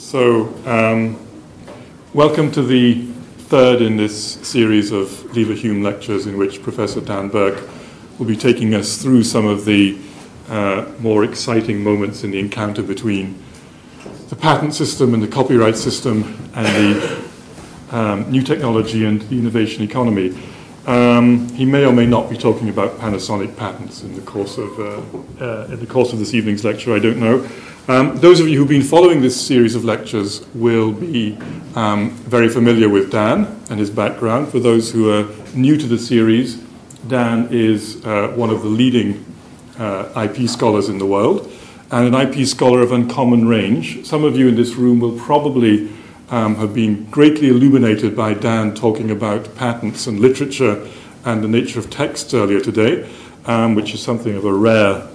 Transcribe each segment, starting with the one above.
Welcome to the third in this series of Leverhulme lectures in which Professor Dan Burke will be taking us through some of the more exciting moments in the encounter between the patent system and the copyright system and the new technology and the innovation economy. He may or may not be talking about Panasonic patents in the course of this evening's lecture, I don't know. Those of you who've been following this series of lectures will be very familiar with Dan and his background. For those who are new to the series, Dan is one of the leading IP scholars in the world and an IP scholar of uncommon range. Some of you in this room will probably have been greatly illuminated by Dan talking about patents and literature and the nature of text earlier today, which is something of a rare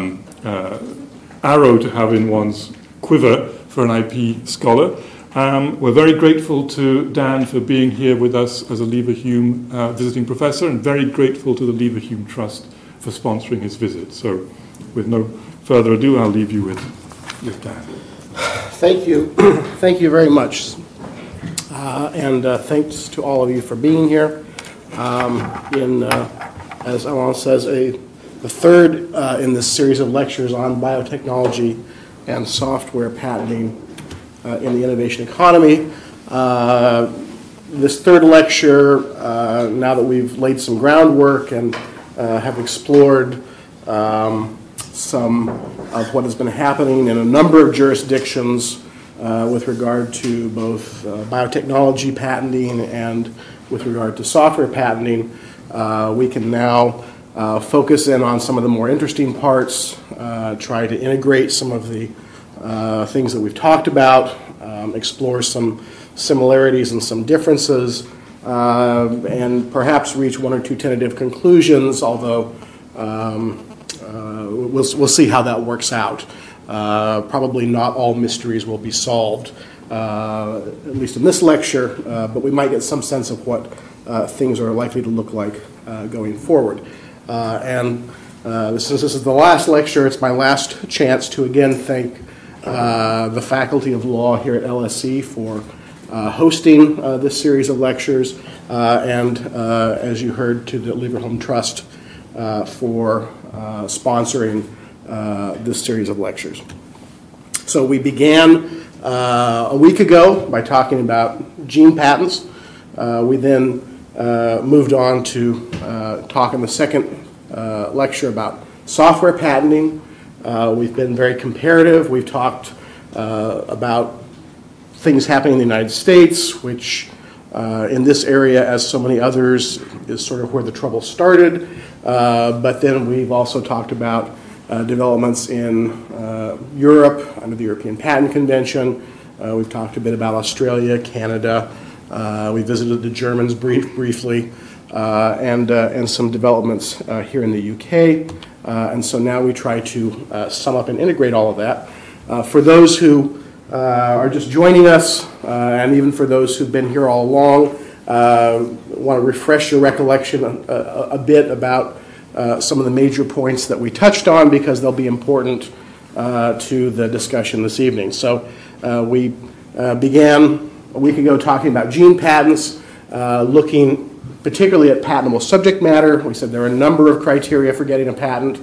arrow to have in one's quiver for an IP scholar. We're very grateful to Dan for being here with us as a Leverhulme visiting professor, and very grateful to the Leverhulme Trust for sponsoring his visit. So with no further ado, I'll leave you with Dan. Thank you. Thank you very much. And thanks to all of you for being here. As Alain says, the third in this series of lectures on biotechnology and software patenting in the innovation economy. This third lecture, now that we've laid some groundwork and have explored some of what has been happening in a number of jurisdictions with regard to both biotechnology patenting and with regard to software patenting, we can now focus in on some of the more interesting parts, try to integrate some of the things that we've talked about, explore some similarities and some differences, and perhaps reach one or two tentative conclusions, although we'll see how that works out. Probably not all mysteries will be solved, at least in this lecture, but we might get some sense of what things are likely to look like going forward. Since this is the last lecture, it's my last chance to again thank the Faculty of Law here at LSE for hosting this series of lectures, and as you heard, to the Leverhulme Trust for sponsoring this series of lectures. So we began a week ago by talking about gene patents. We then moved on to talk in the second lecture about software patenting. We've been very comparative. We've talked about things happening in the United States, which in this area, as so many others, is sort of where the trouble started. But then we've also talked about developments in Europe under the European Patent Convention. We've talked a bit about Australia, Canada. We visited the Germans briefly, and some developments here in the UK. And so now we try to sum up and integrate all of that. For those who are just joining us, and even for those who've been here all along, want to refresh your recollection a bit about some of the major points that we touched on, because they'll be important to the discussion this evening. So we began a week ago talking about gene patents, looking particularly at patentable subject matter. We said there are a number of criteria for getting a patent.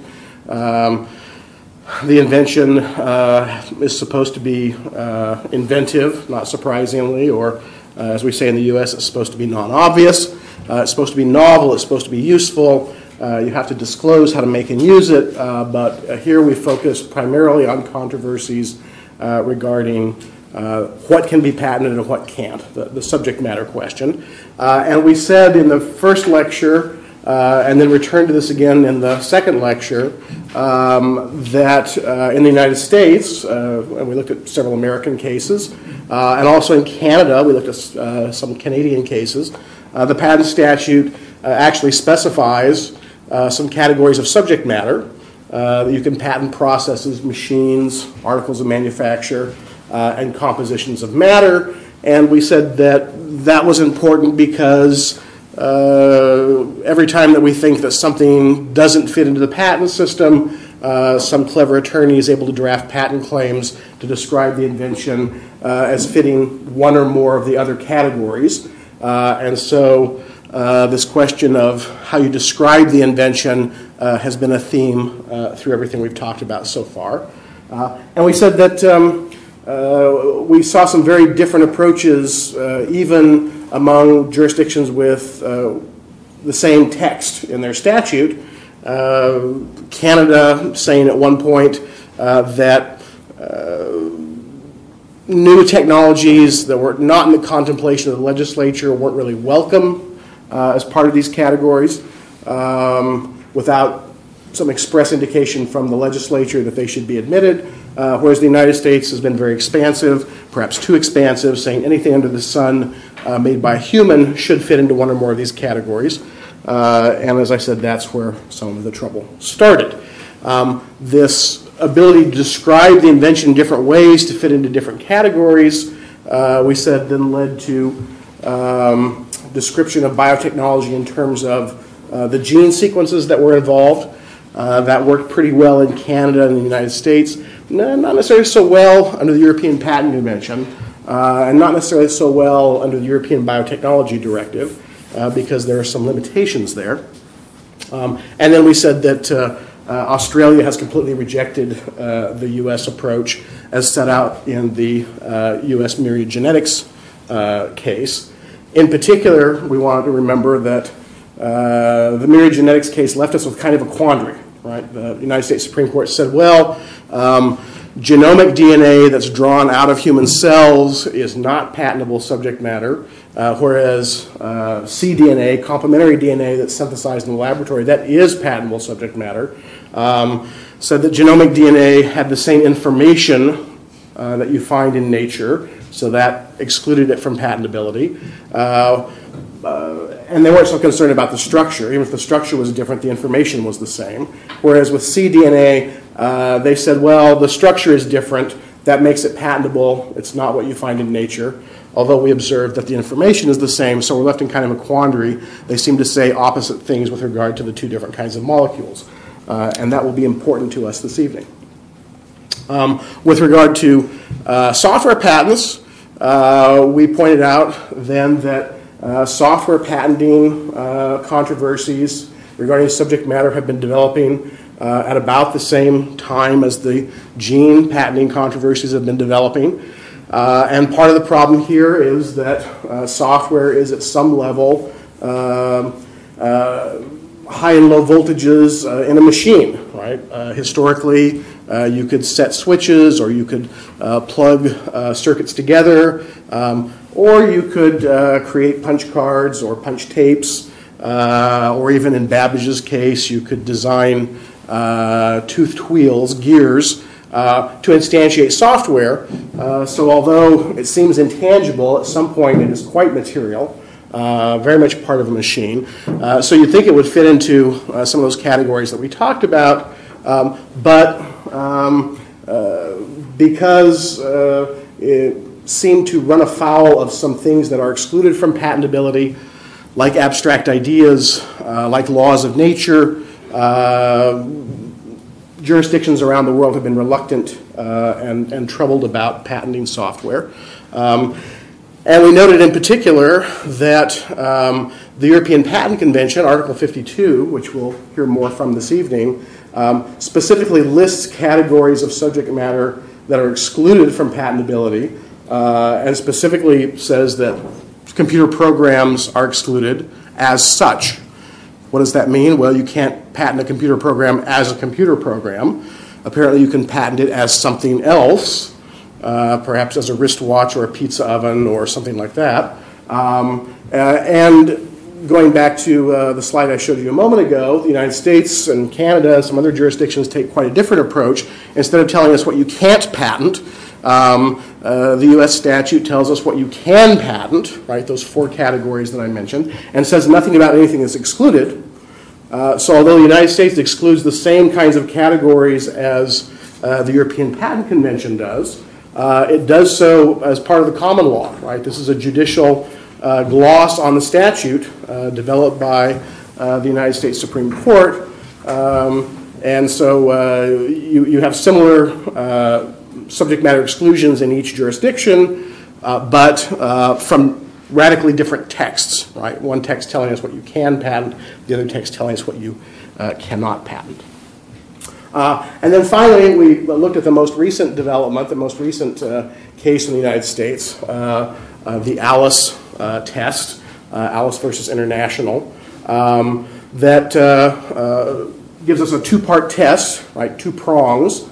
The invention is supposed to be inventive, not surprisingly, or as we say in the U.S., it's supposed to be non-obvious. It's supposed to be novel. It's supposed to be useful. You have to disclose how to make and use it. But here we focus primarily on controversies regarding what can be patented and what can't, the subject matter question. And we said in the first lecture, and then returned to this again in the second lecture, that in the United States, and we looked at several American cases, and also in Canada, we looked at some Canadian cases, the patent statute actually specifies some categories of subject matter. You can patent processes, machines, articles of manufacture, and compositions of matter. And we said that was important because every time that we think that something doesn't fit into the patent system, some clever attorney is able to draft patent claims to describe the invention as fitting one or more of the other categories. And so this question of how you describe the invention has been a theme through everything we've talked about so far. And we said that we saw some very different approaches even among jurisdictions with the same text in their statute. Canada saying at one point that new technologies that were not in the contemplation of the legislature weren't really welcome as part of these categories without some express indication from the legislature that they should be admitted, whereas the United States has been very expansive, perhaps too expansive, saying anything under the sun made by a human should fit into one or more of these categories. And as I said, that's where some of the trouble started. This ability to describe the invention in different ways to fit into different categories, we said, then led to description of biotechnology in terms of the gene sequences that were involved. That worked pretty well in Canada and the United States. Not necessarily so well under the European Patent Convention, and not necessarily so well under the European Biotechnology Directive, because there are some limitations there. And then we said that Australia has completely rejected the U.S. approach as set out in the U.S. Myriad Genetics case. In particular, we wanted to remember that the Myriad Genetics case left us with kind of a quandary, right? The United States Supreme Court said, well, genomic DNA that's drawn out of human cells is not patentable subject matter, whereas cDNA, complementary DNA that's synthesized in the laboratory, that is patentable subject matter. Said that genomic DNA had the same information that you find in nature, so that excluded it from patentability. And they weren't so concerned about the structure. Even if the structure was different, the information was the same. Whereas with cDNA, they said, well, the structure is different. That makes it patentable. It's not what you find in nature. Although we observed that the information is the same, so we're left in kind of a quandary. They seem to say opposite things with regard to the two different kinds of molecules. And that will be important to us this evening. With regard to software patents, we pointed out then that software patenting controversies regarding subject matter have been developing at about the same time as the gene patenting controversies have been developing. And part of the problem here is that software is at some level high and low voltages in a machine, right? Historically, you could set switches, or you could plug circuits together, or you could create punch cards or punch tapes, or even in Babbage's case, you could design toothed wheels, gears, to instantiate software. So although it seems intangible, at some point it is quite material, very much part of a machine. So you'd think it would fit into some of those categories that we talked about, but because it seemed to run afoul of some things that are excluded from patentability, like abstract ideas, like laws of nature, jurisdictions around the world have been reluctant and troubled about patenting software. And we noted in particular that the European Patent Convention, Article 52, which we'll hear more from this evening, specifically lists categories of subject matter that are excluded from patentability, and specifically says that computer programs are excluded as such. What does that mean? Well, you can't patent a computer program as a computer program. Apparently you can patent it as something else, perhaps as a wristwatch or a pizza oven or something like that. And going back to the slide I showed you a moment ago, the United States and Canada and some other jurisdictions take quite a different approach. Instead of telling us what you can't patent, the U.S. statute tells us what you can patent, right, those four categories that I mentioned, and says nothing about anything that's excluded. So although the United States excludes the same kinds of categories as the European Patent Convention does, it does so as part of the common law, right? This is a judicial gloss on the statute developed by the United States Supreme Court, And so you have similar subject matter exclusions in each jurisdiction, but from radically different texts, right? One text telling us what you can patent, the other text telling us what you cannot patent. And then finally, we looked at the most recent development, the most recent case in the United States, the Alice test, Alice versus International, that gives us a two-part test, right, two prongs,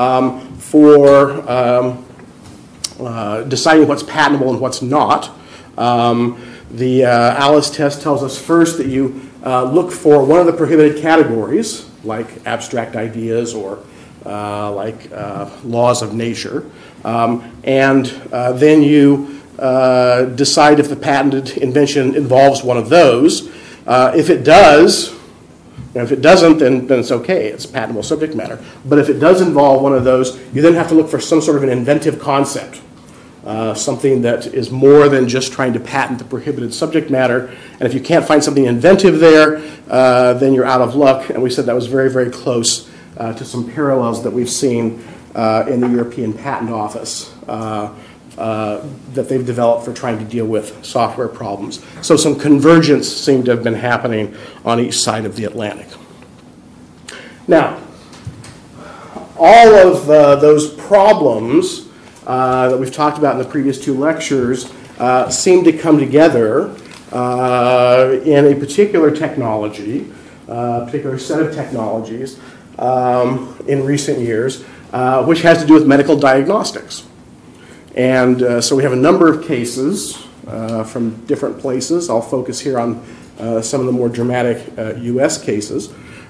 for deciding what's patentable and what's not. The Alice test tells us first that you look for one of the prohibited categories, like abstract ideas or like laws of nature, and then you decide if the patented invention involves one of those. If it does, and if it doesn't, then it's okay. It's patentable subject matter. But if it does involve one of those, you then have to look for some sort of an inventive concept, something that is more than just trying to patent the prohibited subject matter. And if you can't find something inventive there, then you're out of luck. And we said that was very, very close to some parallels that we've seen in the European Patent Office that they've developed for trying to deal with software problems. So some convergence seemed to have been happening on each side of the Atlantic. Now, all of those problems that we've talked about in the previous two lectures seem to come together in a particular technology, a particular set of technologies in recent years, which has to do with medical diagnostics. And so we have a number of cases from different places. I'll focus here on some of the more dramatic U.S. cases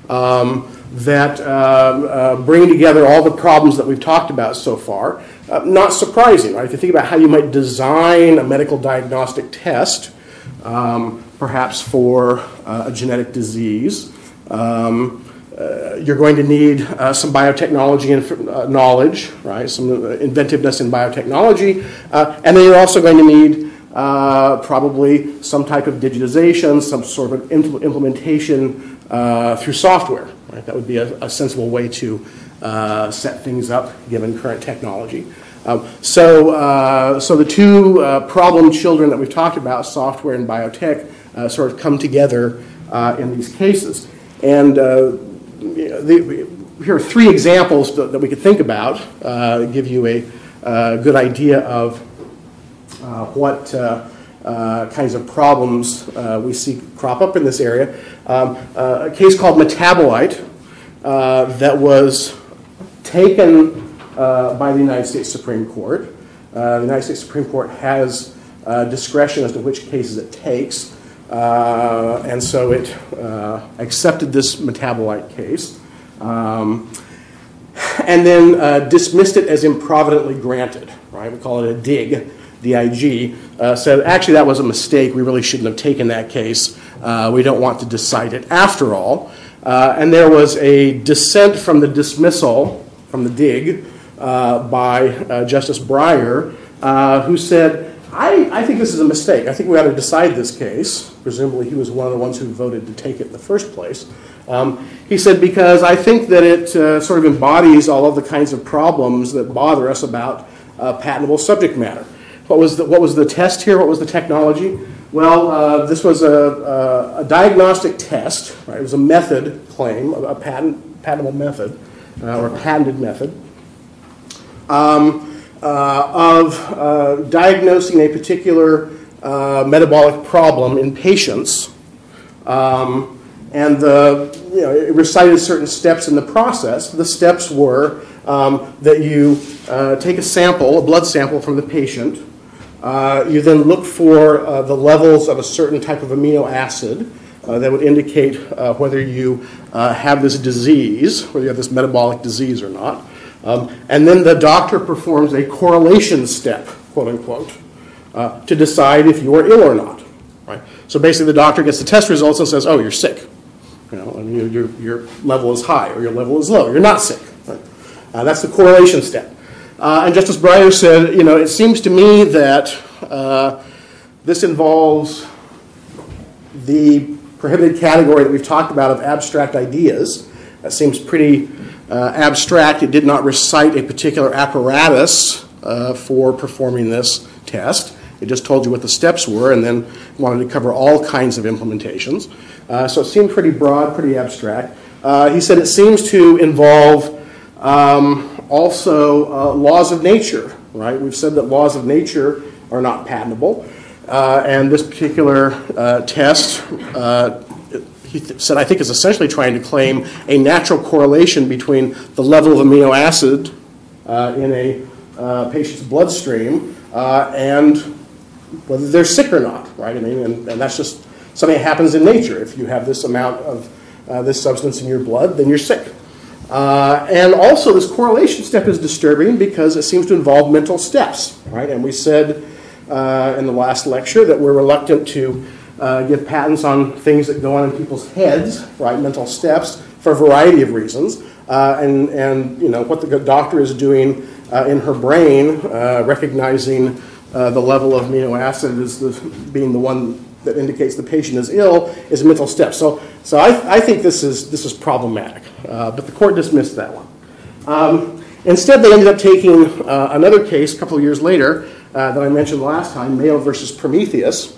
that bring together all the problems that we've talked about so far. Not surprising, right? If you think about how you might design a medical diagnostic test, perhaps for a genetic disease, you're going to need some biotechnology and knowledge, right? Some inventiveness in biotechnology, and then you're also going to need probably some type of digitization, some sort of implementation through software. Right? That would be a sensible way to set things up given current technology. So the two problem children that we've talked about, software and biotech, sort of come together in these cases. And here are three examples that we could think about, give you a good idea of what kinds of problems we see crop up in this area. A case called Metabolite that was taken by the United States Supreme Court. The United States Supreme Court has discretion as to which cases it takes. And so it accepted this Metabolite case and then dismissed it as improvidently granted, right? We call it a DIG, D-I-G. Said, actually, that was a mistake. We really shouldn't have taken that case. We don't want to decide it after all. And there was a dissent from the dismissal, from the DIG, by Justice Breyer, who said, I think this is a mistake. I think we ought to decide this case. Presumably he was one of the ones who voted to take it in the first place. He said, because I think that it sort of embodies all of the kinds of problems that bother us about patentable subject matter. What was the test here? What was the technology? Well, this was a diagnostic test. Right? It was a method claim, a patentable method, or a patented method, of diagnosing a particular metabolic problem in patients, and it recited certain steps in the process. The steps were that you take a sample, a blood sample from the patient. You then look for the levels of a certain type of amino acid that would indicate whether you have this disease, whether you have this metabolic disease or not. And then the doctor performs a correlation step, quote unquote, to decide if you are ill or not. Right? So basically, the doctor gets the test results and says, "Oh, you're sick. Your level is high or your level is low. You're not sick." Right? That's the correlation step. And Justice Breyer said, it seems to me that this involves the prohibited category that we've talked about of abstract ideas. That seems pretty abstract. It did not recite a particular apparatus for performing this test. It just told you what the steps were and then wanted to cover all kinds of implementations. So it seemed pretty broad, pretty abstract. He said it seems to involve also laws of nature, right? We've said that laws of nature are not patentable. And this particular test, he said, I think is essentially trying to claim a natural correlation between the level of amino acid in a patient's bloodstream and whether they're sick or not, right? I mean, and that's just something that happens in nature. If you have this amount of this substance in your blood, then you're sick. And also, this correlation step is disturbing because it seems to involve mental steps, right? And we said in the last lecture that we're reluctant to give patents on things that go on in people's heads, right? Mental steps for a variety of reasons, and you know what the doctor is doing in her brain, recognizing the level of amino acid as being the one that indicates the patient is ill is a mental step. So I think this is problematic, but the court dismissed that one. Instead, they ended up taking another case a couple of years later that I mentioned last time, Mayo versus Prometheus.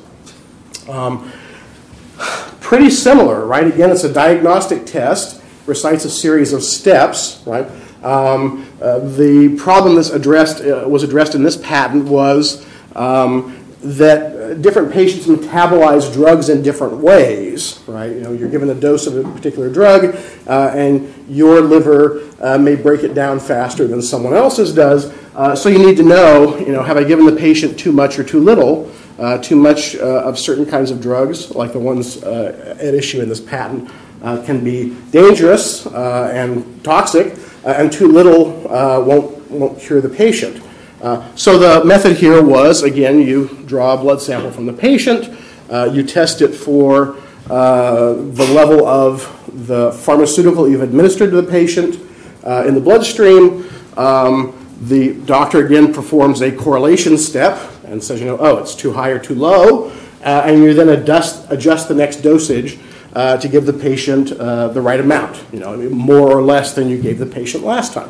Pretty similar, right? Again, it's a diagnostic test, recites a series of steps, right? The problem that's was addressed in this patent was that different patients metabolize drugs in different ways, right? You know, you're given a dose of a particular drug, and your liver may break it down faster than someone else's does. So you need to know, you know, have I given the patient too much or too little? Too much of certain kinds of drugs, like the ones at issue in this patent, can be dangerous and toxic, and too little won't cure the patient. So the method here was, again, you draw a blood sample from the patient, you test it for the level of the pharmaceutical you've administered to the patient in the bloodstream. The doctor, again, performs a correlation step and says, you know, oh, it's too high or too low, and you then adjust the next dosage to give the patient the right amount, you know, more or less than you gave the patient last time.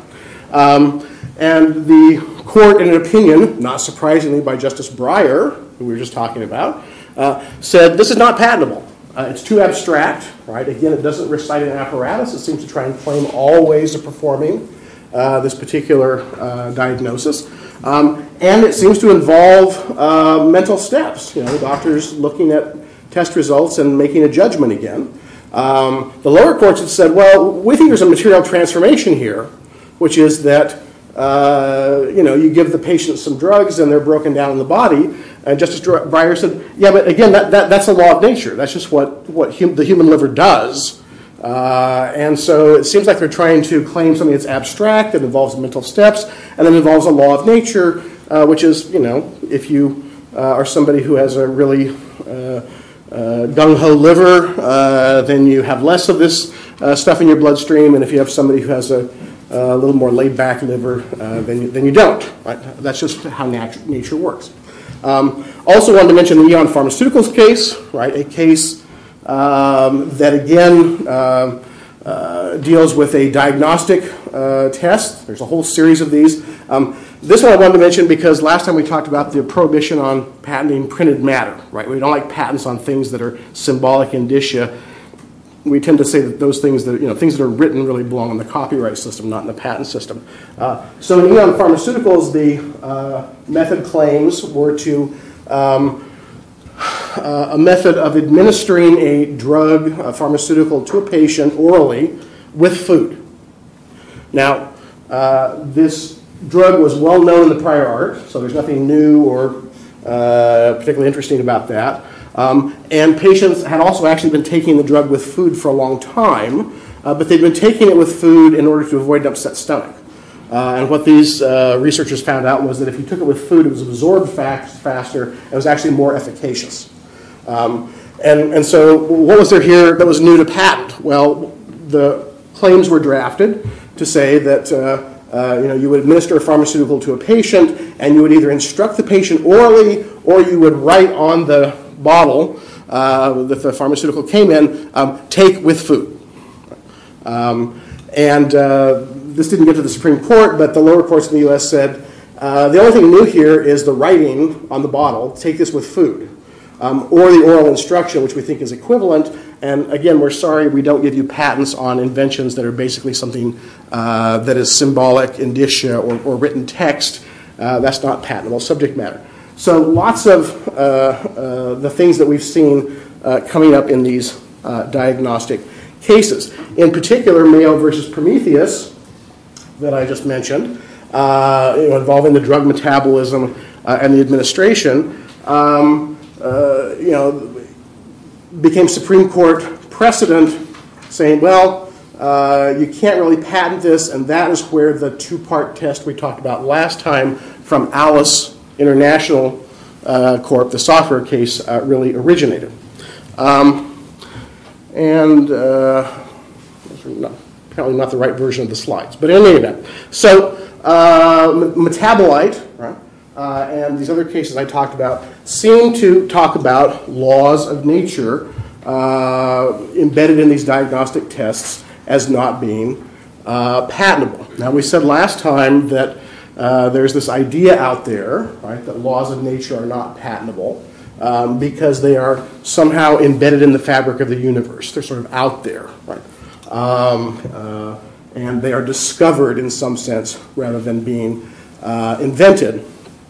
And the court, in an opinion, not surprisingly by Justice Breyer, who we were just talking about, said this is not patentable. It's too abstract, right? Again, it doesn't recite an apparatus. It seems to try and claim all ways of performing this particular diagnosis. And it seems to involve mental steps. You know, the doctor's looking at test results and making a judgment again. The lower courts have said, well, we think there's a material transformation here, which is that you know, you give the patient some drugs and they're broken down in the body. And Justice Breyer said, yeah, but again, that's a law of nature. That's just what the human liver does. And so it seems like they're trying to claim something that's abstract, that involves mental steps, and then involves a law of nature, which is, you know, if you are somebody who has a really gung-ho liver, then you have less of this stuff in your bloodstream, and if you have somebody who has a little more laid-back liver, then you don't. Right? That's just how nature works. Also wanted to mention the Eon Pharmaceuticals case, right? A case that again deals with a diagnostic test. There's a whole series of these. This one I wanted to mention because last time we talked about the prohibition on patenting printed matter, right? We don't like patents on things that are symbolic indicia. We tend to say that those things that, you know, things that are written really belong in the copyright system, not in the patent system. So in Eon Pharmaceuticals, the method claims were to a method of administering a drug, a pharmaceutical, to a patient orally with food. Now, this drug was well known in the prior art, so there's nothing new or particularly interesting about that. And patients had also actually been taking the drug with food for a long time, but they'd been taking it with food in order to avoid an upset stomach. And what these researchers found out was that if you took it with food, it was absorbed faster, and it was actually more efficacious. And so what was there here that was new to patent? Well, the claims were drafted to say that you know, you would administer a pharmaceutical to a patient, and you would either instruct the patient orally, or you would write on the bottle that the pharmaceutical came in, take with food. This didn't get to the Supreme Court, but the lower courts in the U.S. said, the only thing new here is the writing on the bottle, take this with food, or the oral instruction, which we think is equivalent. And again, we're sorry we don't give you patents on inventions that are basically something that is symbolic, indicia, or written text. That's not patentable subject matter. So lots of the things that we've seen coming up in these diagnostic cases. In particular, Mayo versus Prometheus, that I just mentioned, involving the drug metabolism and the administration, became Supreme Court precedent saying, well, you can't really patent this, and that is where the two-part test we talked about last time from Alice International Corp., the software case, really originated. Apparently not the right version of the slides, but in any event. So metabolite, right, and these other cases I talked about seem to talk about laws of nature embedded in these diagnostic tests as not being patentable. Now, we said last time that there's this idea out there, right, that laws of nature are not patentable because they are somehow embedded in the fabric of the universe. They're sort of out there, right? And they are discovered in some sense rather than being invented.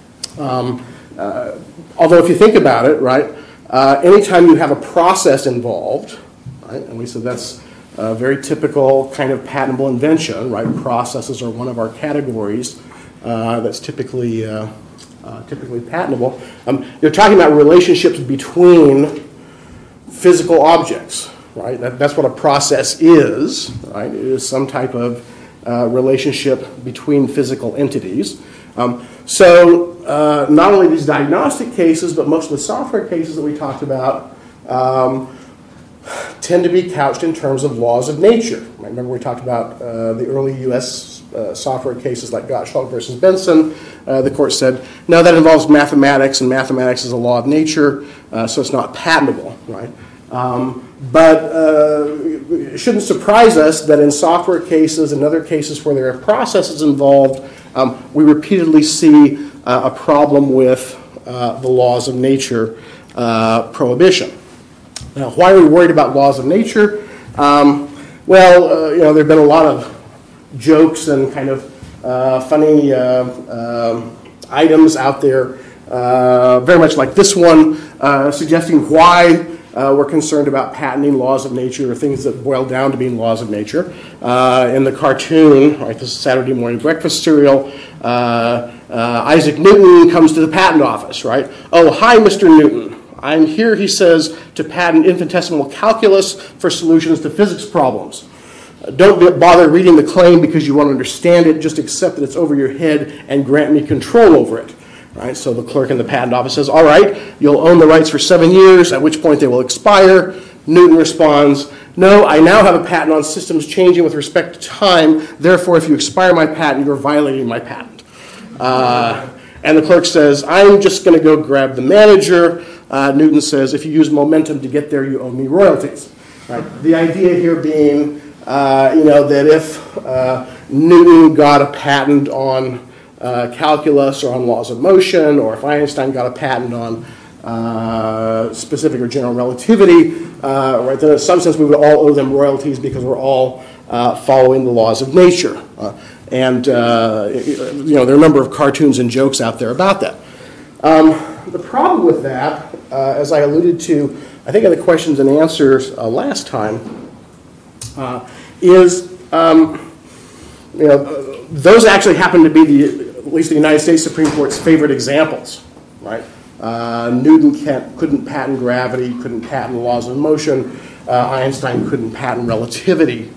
Although if you think about it, right, anytime you have a process involved, right, and we said that's a very typical kind of patentable invention, right? Processes are one of our categories that's typically patentable. You're talking about relationships between physical objects, right? That's what a process is, right? It is some type of relationship between physical entities. So not only these diagnostic cases, but most of the software cases that we talked about tend to be couched in terms of laws of nature. Right? Remember we talked about the early U.S. Software cases like Gottschalk versus Benson. The court said, no, that involves mathematics, and mathematics is a law of nature, so it's not patentable, right? But it shouldn't surprise us that in software cases and other cases where there are processes involved, we repeatedly see a problem with the laws of nature prohibition. Now, why are we worried about laws of nature? Well, there have been a lot of jokes and kind of funny items out there, very much like this one, suggesting why we're concerned about patenting laws of nature or things that boil down to being laws of nature. In the cartoon, right, this is Saturday morning breakfast cereal, Isaac Newton comes to the patent office, right? Oh, hi, Mr. Newton. I'm here, he says, to patent infinitesimal calculus for solutions to physics problems. Don't bother reading the claim because you won't understand it. Just accept that it's over your head and grant me control over it. Right? So the clerk in the patent office says, all right, you'll own the rights for 7 years, at which point they will expire. Newton responds, no, I now have a patent on systems changing with respect to time. Therefore, if you expire my patent, you're violating my patent. And the clerk says, I'm just going to go grab the manager. Newton says, if you use momentum to get there, you owe me royalties. Right? The idea here being, that if Newton got a patent on calculus or on laws of motion, or if Einstein got a patent on specific or general relativity, right, then in some sense we would all owe them royalties because we're all following the laws of nature. There are a number of cartoons and jokes out there about that. The problem with that, as I alluded to, I think in the questions and answers last time, is those actually happen to be at least the United States Supreme Court's favorite examples, right? Newton couldn't patent gravity, couldn't patent laws of motion. Einstein couldn't patent relativity.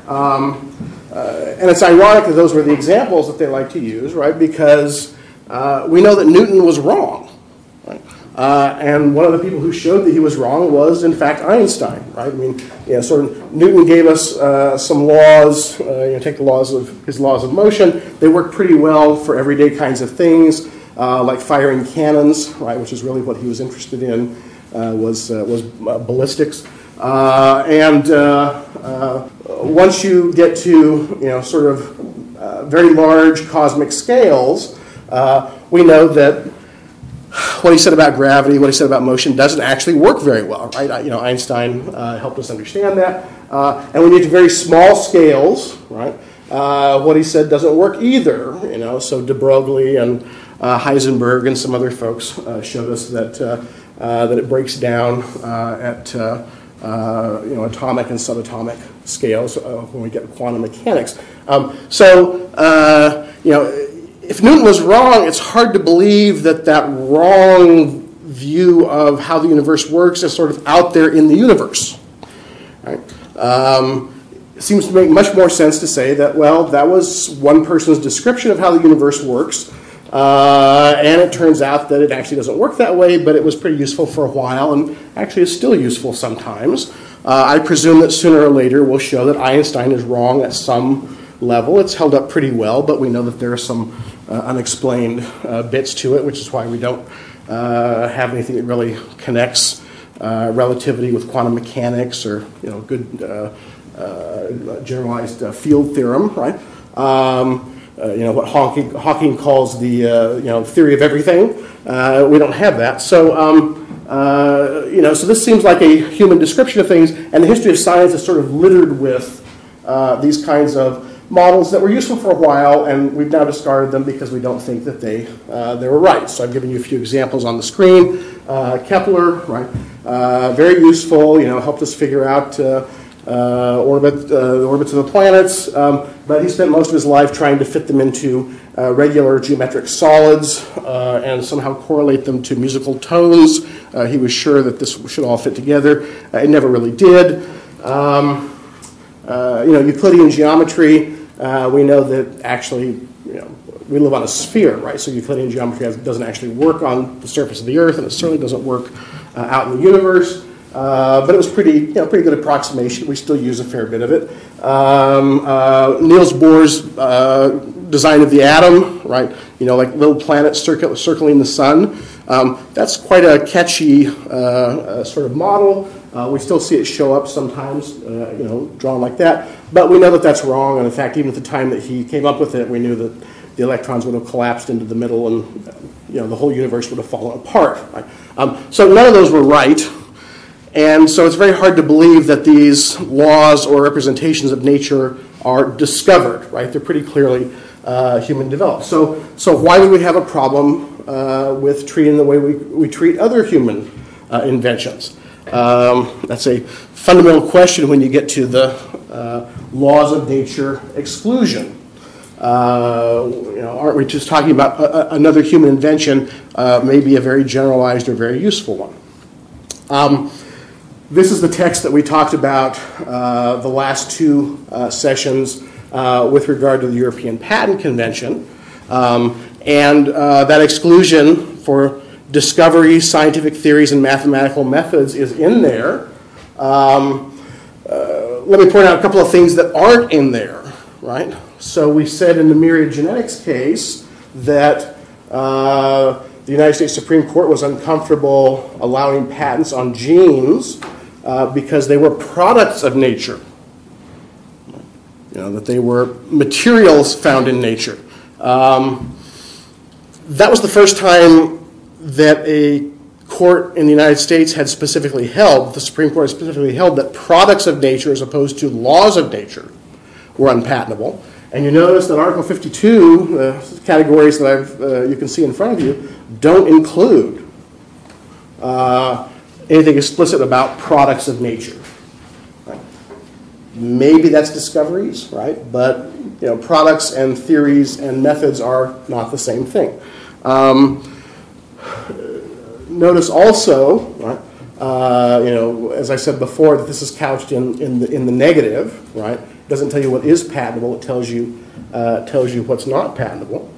And it's ironic that those were the examples that they like to use, right? Because we know that Newton was wrong, right? And one of the people who showed that he was wrong was, in fact, Einstein, right? I mean, sort of Newton gave us some laws, take the laws of his laws of motion. They work pretty well for everyday kinds of things, like firing cannons, right? Which is really what he was interested in, was ballistics. once you get to sort of very large cosmic scales, we know that what he said about gravity, what he said about motion, doesn't actually work very well, right? Einstein helped us understand that. And when you get to very small scales, right, what he said doesn't work either. So de Broglie and Heisenberg and some other folks showed us that it breaks down at atomic and subatomic scales when we get quantum mechanics. If Newton was wrong, it's hard to believe that wrong view of how the universe works is sort of out there in the universe. Right? It seems to make much more sense to say that, well, that was one person's description of how the universe works, and it turns out that it actually doesn't work that way, but it was pretty useful for a while, and actually is still useful sometimes. I presume that sooner or later we'll show that Einstein is wrong at some level. It's held up pretty well, but we know that there are some unexplained bits to it, which is why we don't have anything that really connects relativity with quantum mechanics or good generalized field theorem, right? What Hawking calls the theory of everything. We don't have that. So so this seems like a human description of things, and the history of science is sort of littered with these kinds of models that were useful for a while, and we've now discarded them because we don't think that they were right. So I've given you a few examples on the screen. Kepler, right? Very useful. Helped us figure out the orbits of the planets, but he spent most of his life trying to fit them into regular geometric solids and somehow correlate them to musical tones. He was sure that this should all fit together. It never really did. Euclidean geometry, we know that actually, we live on a sphere, right? So Euclidean geometry doesn't actually work on the surface of the Earth, and it certainly doesn't work out in the universe. But it was pretty good approximation. We still use a fair bit of it. Niels Bohr's design of the atom, right? Like little planets circling the sun. That's quite a catchy sort of model. We still see it show up sometimes, drawn like that. But we know that that's wrong. And in fact, even at the time that he came up with it, we knew that the electrons would have collapsed into the middle, and the whole universe would have fallen apart. Right? So none of those were right. And so it's very hard to believe that these laws or representations of nature are discovered, right? They're pretty clearly human developed. So why would we have a problem with treating the way we treat other human inventions? That's a fundamental question when you get to the laws of nature exclusion. Aren't we just talking about another human invention, maybe a very generalized or very useful one? This is the text that we talked about the last two sessions with regard to the European Patent Convention. And that exclusion for discoveries, scientific theories, and mathematical methods is in there. Let me point out a couple of things that aren't in there, right? So we said in the Myriad Genetics case that the United States Supreme Court was uncomfortable allowing patents on genes because they were products of nature. That they were materials found in nature. That was the first time that a court in the United States had specifically held, the Supreme Court had specifically held, that products of nature as opposed to laws of nature were unpatentable. And you notice that Article 52, categories that you can see in front of you, don't include anything explicit about products of nature. Right? Maybe that's discoveries, right? But products and theories and methods are not the same thing. Notice also, right, as I said before, that this is couched in the negative, right? It doesn't tell you what is patentable. It tells you what's not patentable.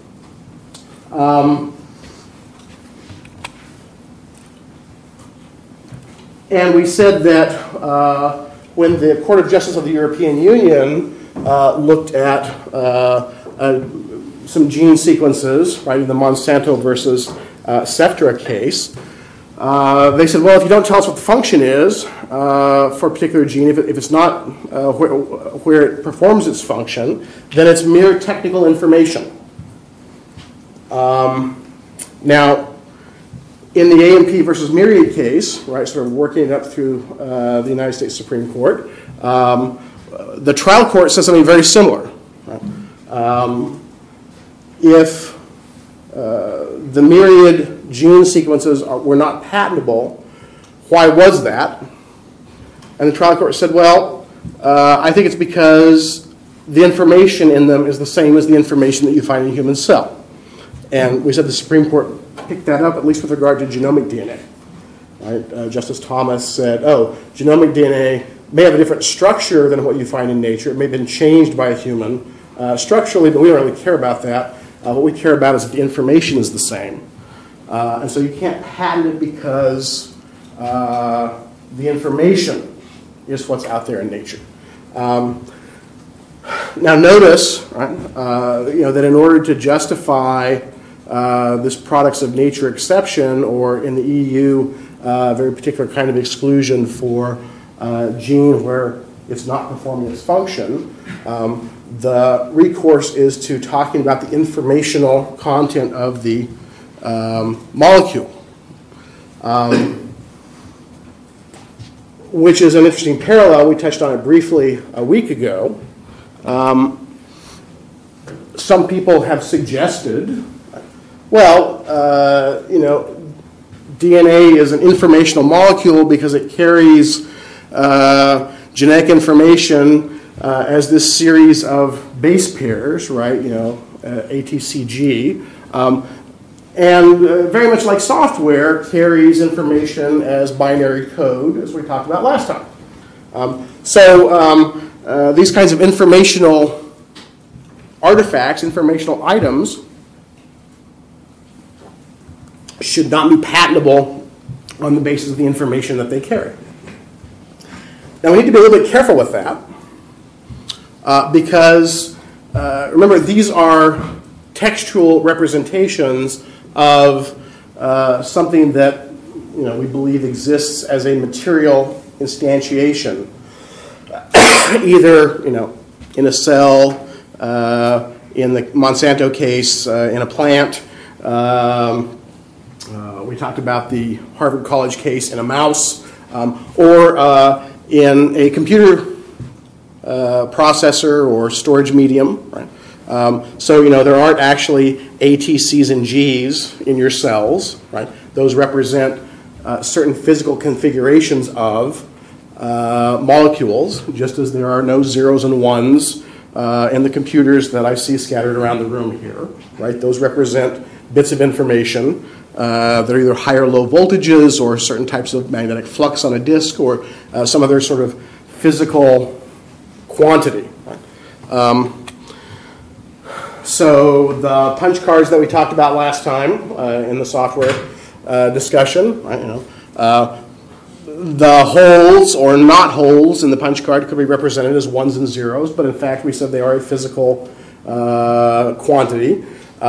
And we said that when the Court of Justice of the European Union looked at some gene sequences, right, in the Monsanto versus Ceftra case, They said, well, if you don't tell us what the function is for a particular gene, if it's not where it performs its function, then it's mere technical information. Now, in the AMP versus Myriad case, right, sort of working it up through the United States Supreme Court, the trial court says something very similar. Right? If the Myriad gene sequences were not patentable, why was that? And the trial court said, well, I think it's because the information in them is the same as the information that you find in a human cell. And we said the Supreme Court picked that up, at least with regard to genomic DNA. Right? Justice Thomas said, oh, genomic DNA may have a different structure than what you find in nature. It may have been changed by a human structurally, but we don't really care about that. What we care about is that the information is the same. And so you can't patent it because the information is what's out there in nature. Now notice, right, that in order to justify this products of nature exception, or in the EU, a very particular kind of exclusion for a gene where it's not performing its function, the recourse is to talking about the informational content of the molecule, which is an interesting parallel. We touched on it briefly a week ago. Some people have suggested, well, DNA is an informational molecule because it carries genetic information as this series of base pairs, right? ATCG, and very much like software, carries information as binary code, as we talked about last time. So these kinds of informational artifacts, informational items, should not be patentable on the basis of the information that they carry. Now we need to be a little bit careful with that because remember, these are textual representations of something that we believe exists as a material instantiation, either in a cell, in the Monsanto case, in a plant. We talked about the Harvard College case in a mouse, or in a computer processor or storage medium. Right? So there aren't actually ATCs and Gs in your cells. Right? Those represent certain physical configurations of molecules, just as there are no zeros and ones in the computers that I see scattered around the room here. Right? Those represent bits of information that are either high or low voltages, or certain types of magnetic flux on a disk, or some other sort of physical quantity. Right? So the punch cards that we talked about last time in the software discussion, right, the holes or not holes in the punch card could be represented as ones and zeros, but in fact we said they are a physical quantity.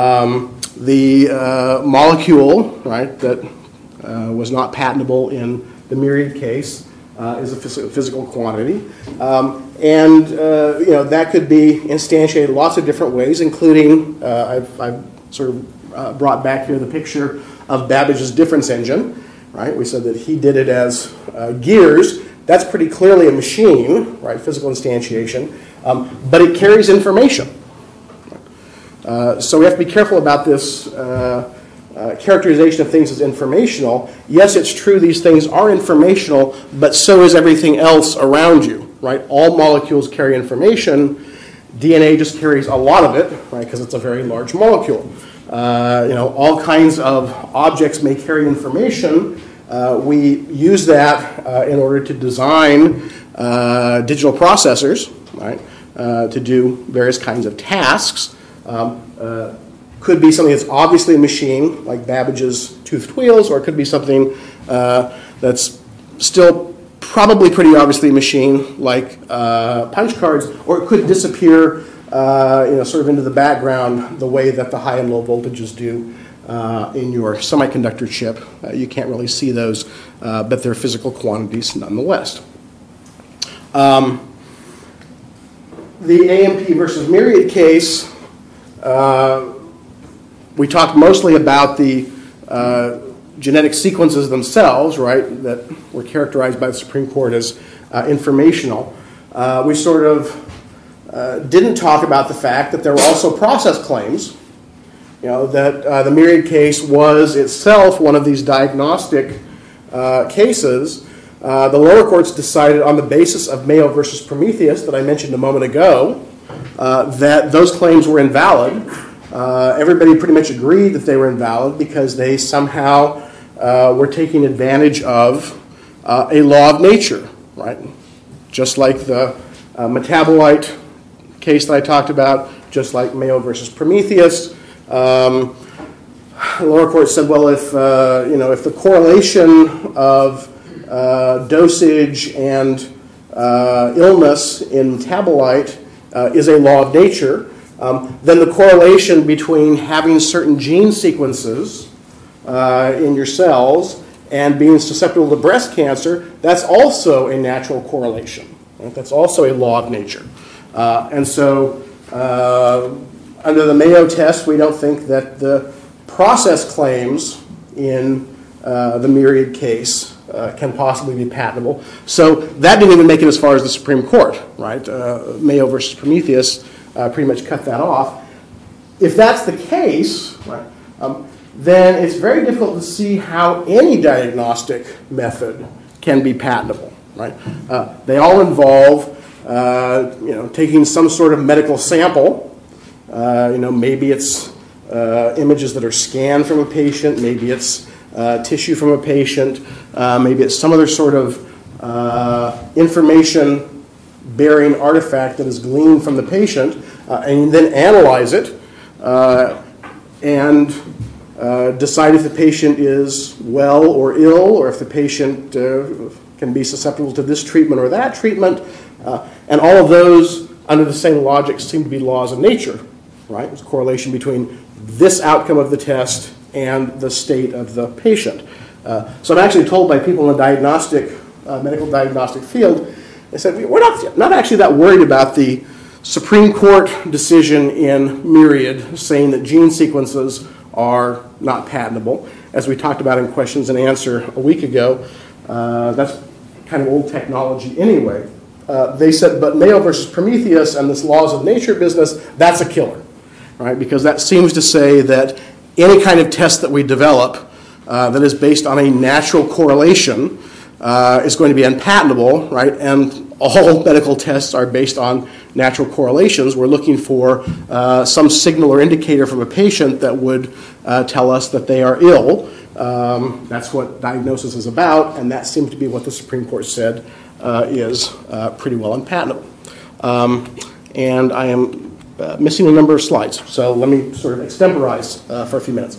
The molecule, right, that was not patentable in the Myriad case is a physical quantity, and that could be instantiated lots of different ways, including I've sort of brought back here the picture of Babbage's difference engine. Right, we said that he did it as gears. That's pretty clearly a machine, right? Physical instantiation, but it carries information. So we have to be careful about this characterization of things as informational. Yes, it's true these things are informational, but so is everything else around you, right? All molecules carry information. DNA just carries a lot of it, right, because it's a very large molecule. All kinds of objects may carry information. We use that in order to design digital processors, right, to do various kinds of tasks. Could be something that's obviously a machine, like Babbage's toothed wheels, or it could be something that's still probably pretty obviously a machine, like punch cards, or it could disappear, sort of into the background, the way that the high and low voltages do in your semiconductor chip. You can't really see those, but they're physical quantities nonetheless. The AMP versus Myriad case, we talked mostly about the genetic sequences themselves, right, that were characterized by the Supreme Court as informational. We sort of didn't talk about the fact that there were also process claims, that the Myriad case was itself one of these diagnostic cases. The lower courts decided on the basis of Mayo versus Prometheus that I mentioned a moment ago that those claims were invalid. Everybody pretty much agreed that they were invalid because they somehow were taking advantage of a law of nature, right? Just like the metabolite case that I talked about, just like Mayo versus Prometheus. The lower court said, well, if the correlation of dosage and illness in metabolite is a law of nature, then the correlation between having certain gene sequences in your cells and being susceptible to breast cancer, that's also a natural correlation. Right? That's also a law of nature. And so under the Mayo test, we don't think that the process claims in the Myriad case can possibly be patentable. So that didn't even make it as far as the Supreme Court, right? Mayo versus Prometheus pretty much cut that off. If that's the case, right, then it's very difficult to see how any diagnostic method can be patentable, right? They all involve, taking some sort of medical sample. Maybe it's images that are scanned from a patient. Maybe it's tissue from a patient. Maybe it's some other sort of information-bearing artifact that is gleaned from the patient, and you then analyze it and decide if the patient is well or ill, or if the patient can be susceptible to this treatment or that treatment. And all of those, under the same logic, seem to be laws of nature, right? There's a correlation between this outcome of the test and the state of the patient. So I'm actually told by people in the medical diagnostic field, they said, we're not actually that worried about the Supreme Court decision in Myriad saying that gene sequences are not patentable. As we talked about in questions and answer a week ago, that's kind of old technology anyway. They said, but Mayo versus Prometheus and this laws of nature business, that's a killer, right? Because that seems to say that any kind of test that we develop that is based on a natural correlation is going to be unpatentable, right? And all medical tests are based on natural correlations. We're looking for some signal or indicator from a patient that would tell us that they are ill. That's what diagnosis is about, and that seems to be what the Supreme Court said is pretty well unpatentable. And I am missing a number of slides, so let me sort of extemporize for a few minutes.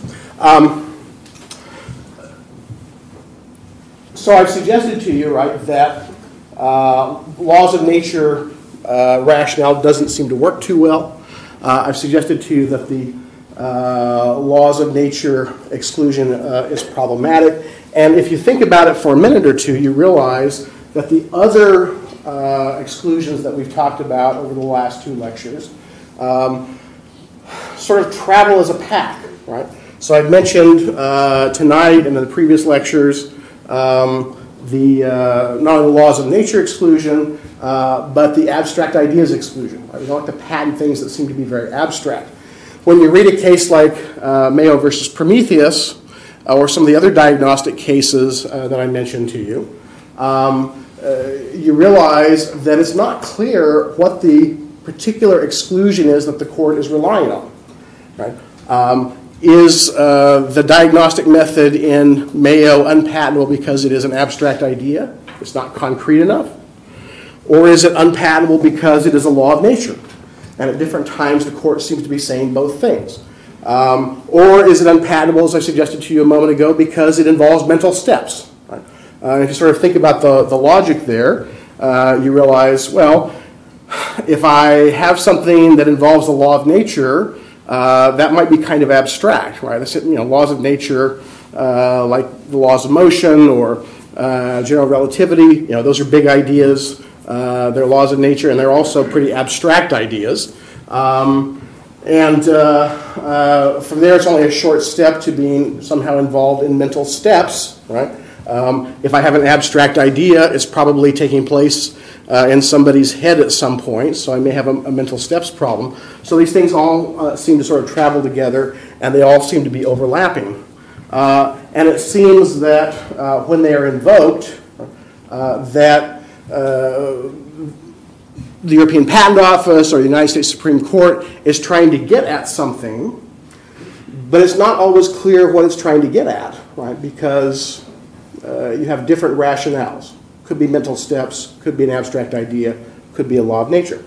So I've suggested to you, right, that laws of nature rationale doesn't seem to work too well. I've suggested to you that the laws of nature exclusion is problematic. And if you think about it for a minute or two, you realize that the other exclusions that we've talked about over the last two lectures sort of travel as a pack, right? So I've mentioned tonight and in the previous lectures not only the laws of nature exclusion, but the abstract ideas exclusion. Right? We don't like to patent things that seem to be very abstract. When you read a case like Mayo versus Prometheus, or some of the other diagnostic cases that I mentioned to you, you realize that it's not clear what the particular exclusion is that the court is relying on. Right? Is the diagnostic method in Mayo unpatentable because it is an abstract idea? It's not concrete enough? Or is it unpatentable because it is a law of nature? And at different times, the court seems to be saying both things. Or is it unpatentable, as I suggested to you a moment ago, because it involves mental steps? Right? If you sort of think about the logic there, you realize, well, if I have something that involves the law of nature, that might be kind of abstract, right? Laws of nature, like the laws of motion or general relativity, those are big ideas. They're laws of nature, and they're also pretty abstract ideas. From there, it's only a short step to being somehow involved in mental steps, right? If I have an abstract idea, it's probably taking place in somebody's head at some point, so I may have a mental steps problem. So these things all seem to sort of travel together, and they all seem to be overlapping. And it seems that when they are invoked, that the European Patent Office or the United States Supreme Court is trying to get at something, but it's not always clear what it's trying to get at, right? Because you have different rationales. Could be mental steps, could be an abstract idea, could be a law of nature.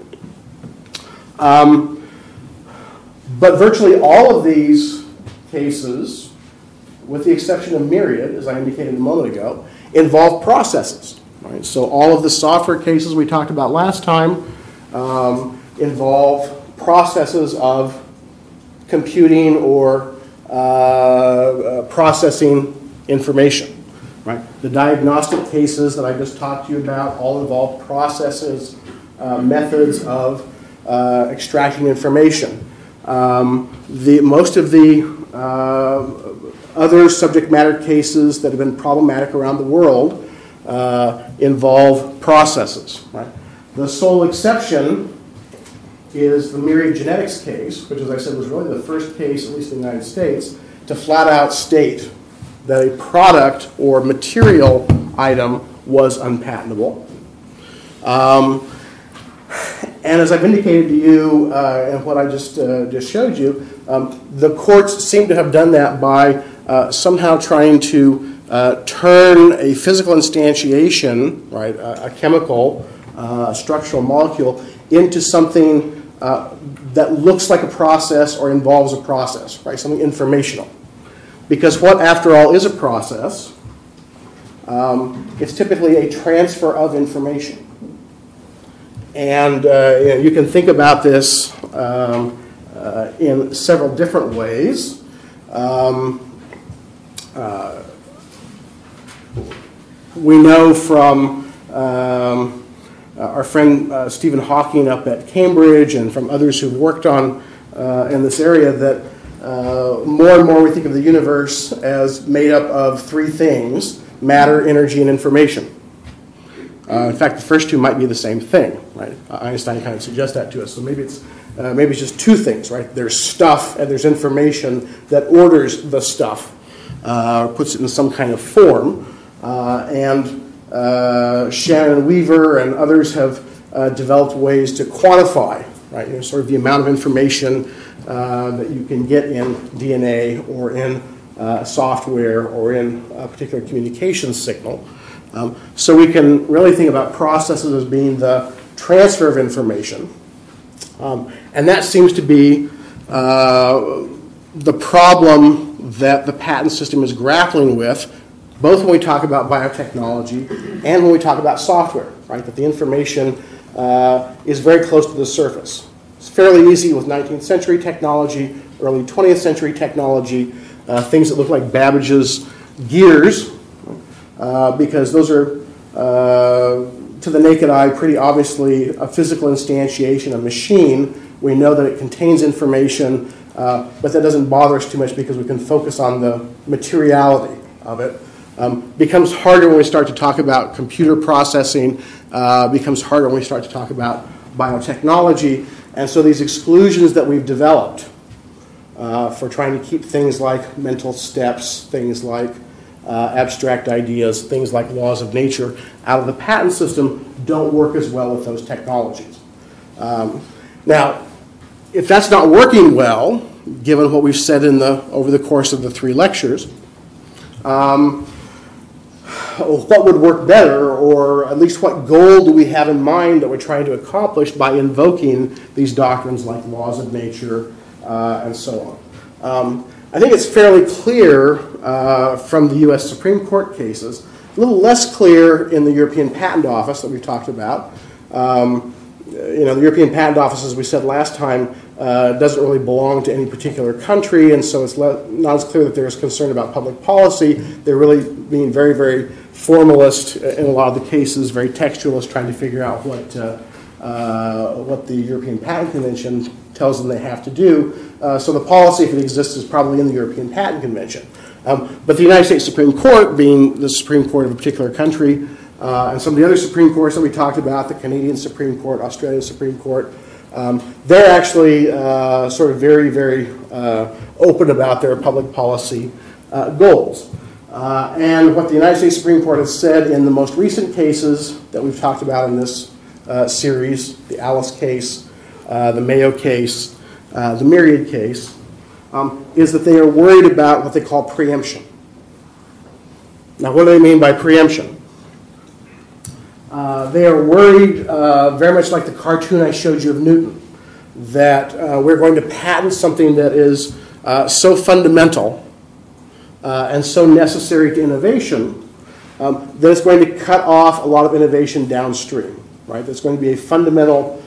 But virtually all of these cases, with the exception of Myriad, as I indicated a moment ago, involve processes. Right? So all of the software cases we talked about last time involve processes of computing or processing information. Right? The diagnostic cases that I just talked to you about all involve processes, methods of extracting information. Most of the other subject matter cases that have been problematic around the world involve processes. Right? The sole exception is the Myriad Genetics case, which, as I said, was really the first case, at least in the United States, to flat out state that a product or material item was unpatentable. And as I've indicated to you and what I just showed you, the courts seem to have done that by somehow trying to turn a physical instantiation, right, a chemical, a structural molecule, into something that looks like a process or involves a process, right, something informational. Because what, after all, is a process? It's typically a transfer of information. And you can think about this in several different ways. We know from our friend Stephen Hawking up at Cambridge and from others who've worked on in this area that more and more we think of the universe as made up of three things: matter, energy, and information. In fact, the first two might be the same thing, right? Einstein kind of suggests that to us. So maybe it's just two things, right? There's stuff and there's information that orders the stuff, puts it in some kind of form. Shannon Weaver and others have developed ways to quantify, right? Sort of the amount of information that you can get in DNA or in software or in a particular communication signal. So we can really think about processes as being the transfer of information. And that seems to be the problem that the patent system is grappling with, both when we talk about biotechnology and when we talk about software, right? That the information is very close to the surface. It's fairly easy with 19th century technology, early 20th century technology, things that look like Babbage's gears, because those are, to the naked eye, pretty obviously a physical instantiation, a machine. We know that it contains information, but that doesn't bother us too much because we can focus on the materiality of it. Becomes harder when we start to talk about computer processing, becomes harder when we start to talk about biotechnology. And so these exclusions that we've developed for trying to keep things like mental steps, things like abstract ideas, things like laws of nature out of the patent system don't work as well with those technologies. Now, if that's not working well, given what we've said over the course of the 3 lectures, what would work better, or at least what goal do we have in mind that we're trying to accomplish by invoking these doctrines like laws of nature and so on? I think it's fairly clear from the U.S. Supreme Court cases, a little less clear in the European Patent Office that we've talked about. The European Patent Office, as we said last time, doesn't really belong to any particular country, and so it's not as clear that there's concern about public policy. They're really being very, very formalist in a lot of the cases, very textualist, trying to figure out what the European Patent Convention tells them they have to do. So the policy, if it exists, is probably in the European Patent Convention. But the United States Supreme Court, being the Supreme Court of a particular country, and some of the other Supreme Courts that we talked about, the Canadian Supreme Court, Australian Supreme Court, they're actually sort of very, very open about their public policy goals. And what the United States Supreme Court has said in the most recent cases that we've talked about in this series, the Alice case, the Mayo case, the Myriad case, is that they are worried about what they call preemption. Now, what do they mean by preemption? They are worried, very much like the cartoon I showed you of Newton, that we're going to patent something that is so fundamental and so necessary to innovation that it's going to cut off a lot of innovation downstream, right? There's going to be a fundamental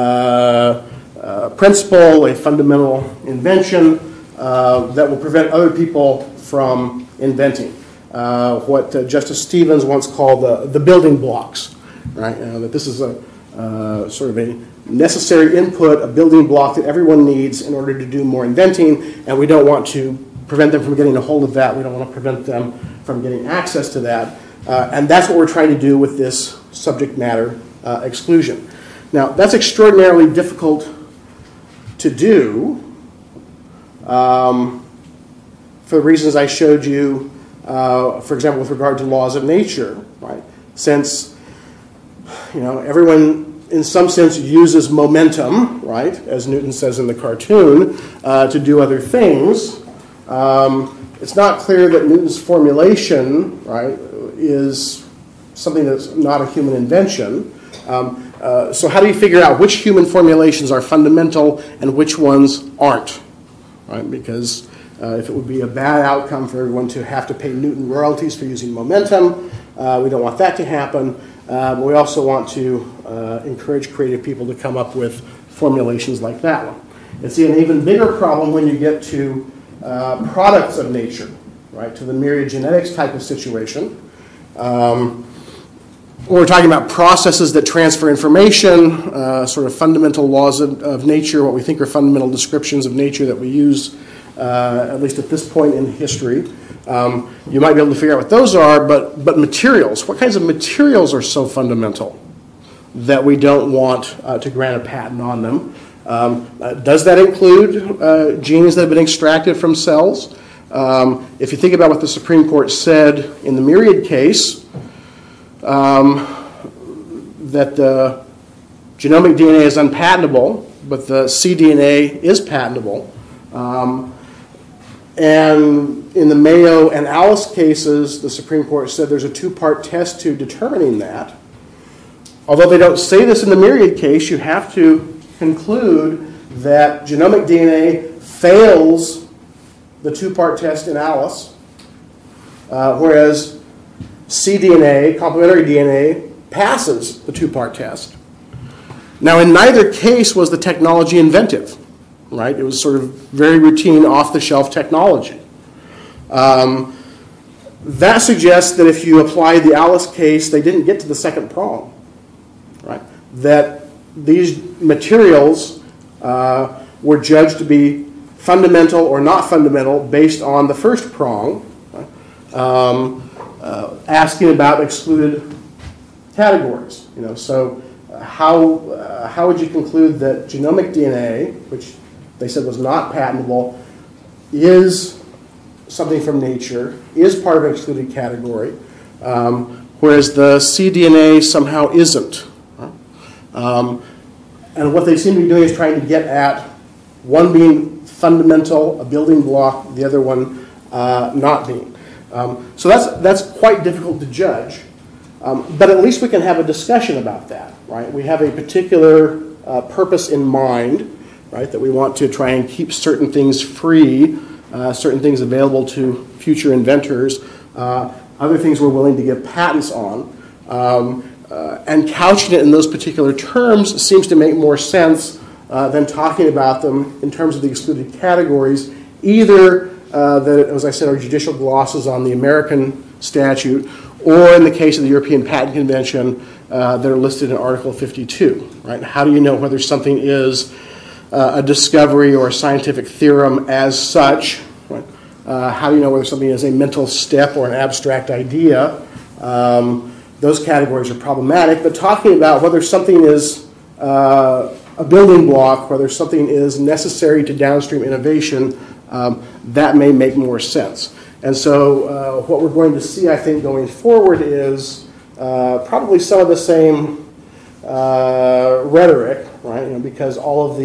principle, a fundamental invention that will prevent other people from inventing. What Justice Stevens once called the building blocks, right? That this is a sort of a necessary input, a building block that everyone needs in order to do more inventing, and we don't want to prevent them from getting a hold of that. We don't want to prevent them from getting access to that. And that's what we're trying to do with this subject matter exclusion. Now, that's extraordinarily difficult to do for the reasons I showed you, for example, with regard to laws of nature, right? Since, everyone in some sense uses momentum, right, as Newton says in the cartoon, to do other things. It's not clear that Newton's formulation, right, is something that's not a human invention. So how do you figure out which human formulations are fundamental and which ones aren't, right? Because if it would be a bad outcome for everyone to have to pay Newton royalties for using momentum, we don't want that to happen. But we also want to encourage creative people to come up with formulations like that one. It's an even bigger problem when you get to products of nature, right, to the myriad genetics type of situation. We're talking about processes that transfer information, sort of fundamental laws of nature, what we think are fundamental descriptions of nature that we use, at least at this point in history. You might be able to figure out what those are, but materials, what kinds of materials are so fundamental that we don't want to grant a patent on them? Does that include genes that have been extracted from cells? If you think about what the Supreme Court said in the Myriad case, that the genomic DNA is unpatentable, but the cDNA is patentable. And in the Mayo and Alice cases, the Supreme Court said there's a two-part test to determining that. Although they don't say this in the Myriad case, you have to conclude that genomic DNA fails the two-part test in Alice, whereas cDNA, complementary DNA, passes the two-part test. Now, in neither case was the technology inventive, right? It was sort of very routine, off-the-shelf technology. That suggests that if you apply the Alice case, they didn't get to the second prong, right? That these materials were judged to be fundamental or not fundamental based on the first prong, asking about excluded categories. So how would you conclude that genomic DNA, which they said was not patentable, is something from nature, is part of an excluded category, whereas the cDNA somehow isn't? And what they seem to be doing is trying to get at one being fundamental, a building block, the other one not being. So that's quite difficult to judge. But at least we can have a discussion about that, right? We have a particular purpose in mind, right, that we want to try and keep certain things free, certain things available to future inventors, other things we're willing to give patents on. And couching it in those particular terms seems to make more sense then talking about them in terms of the excluded categories, either that, as I said, are judicial glosses on the American statute, or in the case of the European Patent Convention, that are listed in Article 52. Right? How do you know whether something is a discovery or a scientific theorem as such? Right? How do you know whether something is a mental step or an abstract idea? Those categories are problematic. But talking about whether something is a building block, whether something is necessary to downstream innovation, that may make more sense. And so what we're going to see, I think, going forward is probably some of the same rhetoric, right? Because all of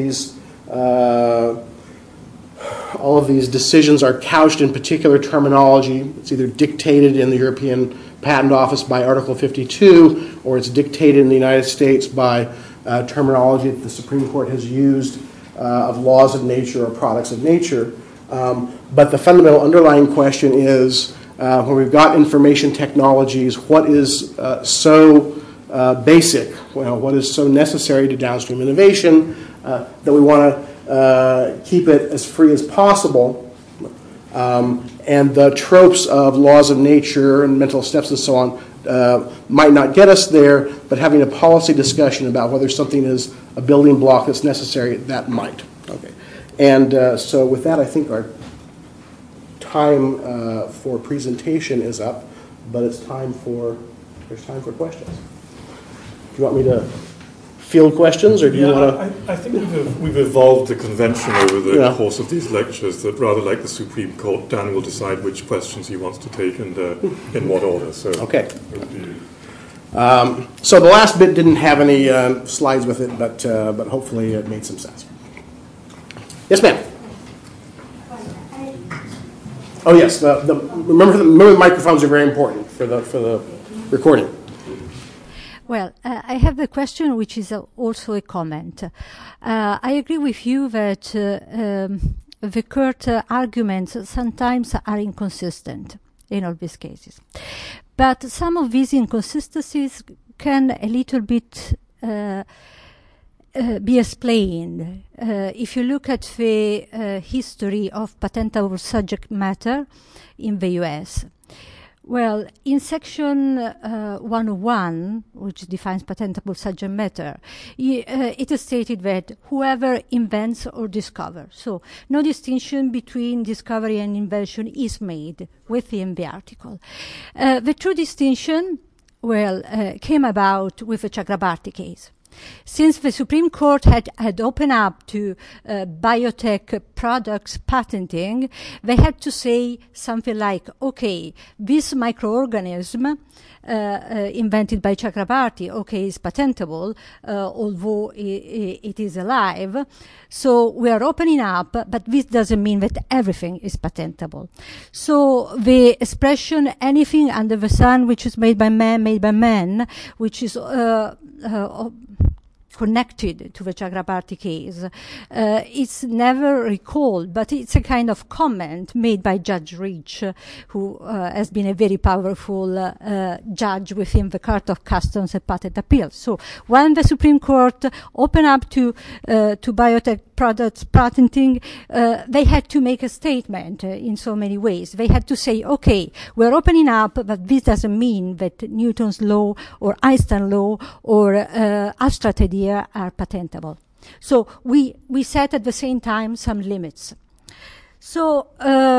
these decisions are couched in particular terminology. It's either dictated in the European Patent Office by Article 52, or it's dictated in the United States by terminology that the Supreme Court has used of laws of nature or products of nature. But the fundamental underlying question is, when we've got information technologies, what is so basic, what is so necessary to downstream innovation that we want to keep it as free as possible. And the tropes of laws of nature and mental steps and so on might not get us there, but having a policy discussion about whether something is a building block that's necessary, that might. Okay. And so with that, I think our time for presentation is up, but there's time for questions. Do you want me to field questions, or do you want to? I think we've evolved the convention over the course of these lectures that, rather like the Supreme Court, Dan will decide which questions he wants to take and in what order. So okay. So the last bit didn't have any slides with it, but hopefully it made some sense. Yes, ma'am. Oh yes. Remember the microphones are very important for the recording. Well, I have a question which is also a comment. I agree with you that the court arguments sometimes are inconsistent in all these cases. But some of these inconsistencies can a little bit be explained. If you look at the history of patentable subject matter in the US, well, in Section 101, which defines patentable subject matter, it is stated that whoever invents or discovers, so no distinction between discovery and invention is made within the article. The true distinction, well, came about with the Chakrabarty case. Since the Supreme Court had opened up to biotech products patenting, they had to say something like, okay, this microorganism invented by Chakrabarty, okay, is patentable, although it is alive. So we are opening up, but this doesn't mean that everything is patentable. So the expression, anything under the sun which is made by man, which is connected to the Chakrabarty case. It's never recalled, but it's a kind of comment made by Judge Rich, who has been a very powerful judge within the Court of Customs and Patent Appeals. So when the Supreme Court opened up to biotech products patenting, they had to make a statement in so many ways. They had to say, okay, we're opening up, but this doesn't mean that Newton's law or Einstein's law or abstract idea are patentable. So we set at the same time some limits. So,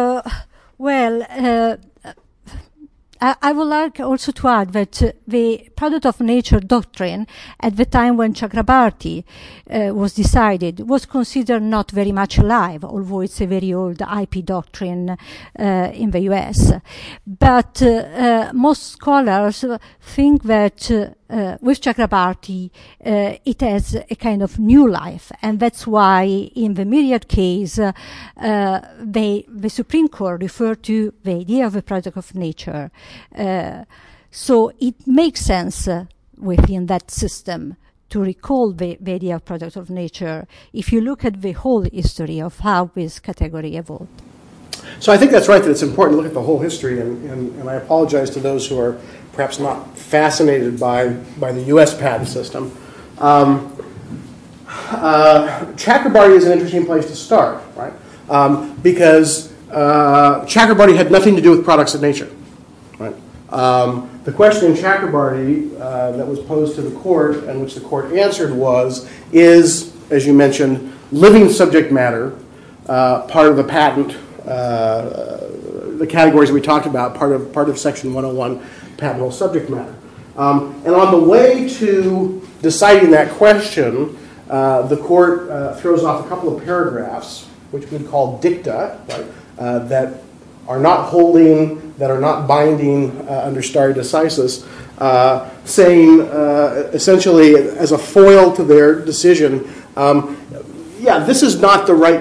I would like also to add that the product of nature doctrine at the time when Chakrabarty was decided was considered not very much alive, although it's a very old IP doctrine in the US. But most scholars think that with Chakrabarty, it has a kind of new life, and that's why in the Myriad case, the Supreme Court referred to the idea of a product of nature. So it makes sense within that system to recall the idea of product of nature if you look at the whole history of how this category evolved. So I think that's right, that it's important to look at the whole history, and I apologize to those who are perhaps not fascinated by the U.S. patent system. Chakrabarty is an interesting place to start, right? Because Chakrabarty had nothing to do with products of nature, right? The question in Chakrabarty that was posed to the court and which the court answered was, is, as you mentioned, living subject matter part of the patent, the categories we talked about, part of Section 101 patentable subject matter. And on the way to deciding that question, the court throws off a couple of paragraphs, which we'd call dicta, right, that are not holding, that are not binding under stare decisis, saying essentially as a foil to their decision, yeah, this is not the right,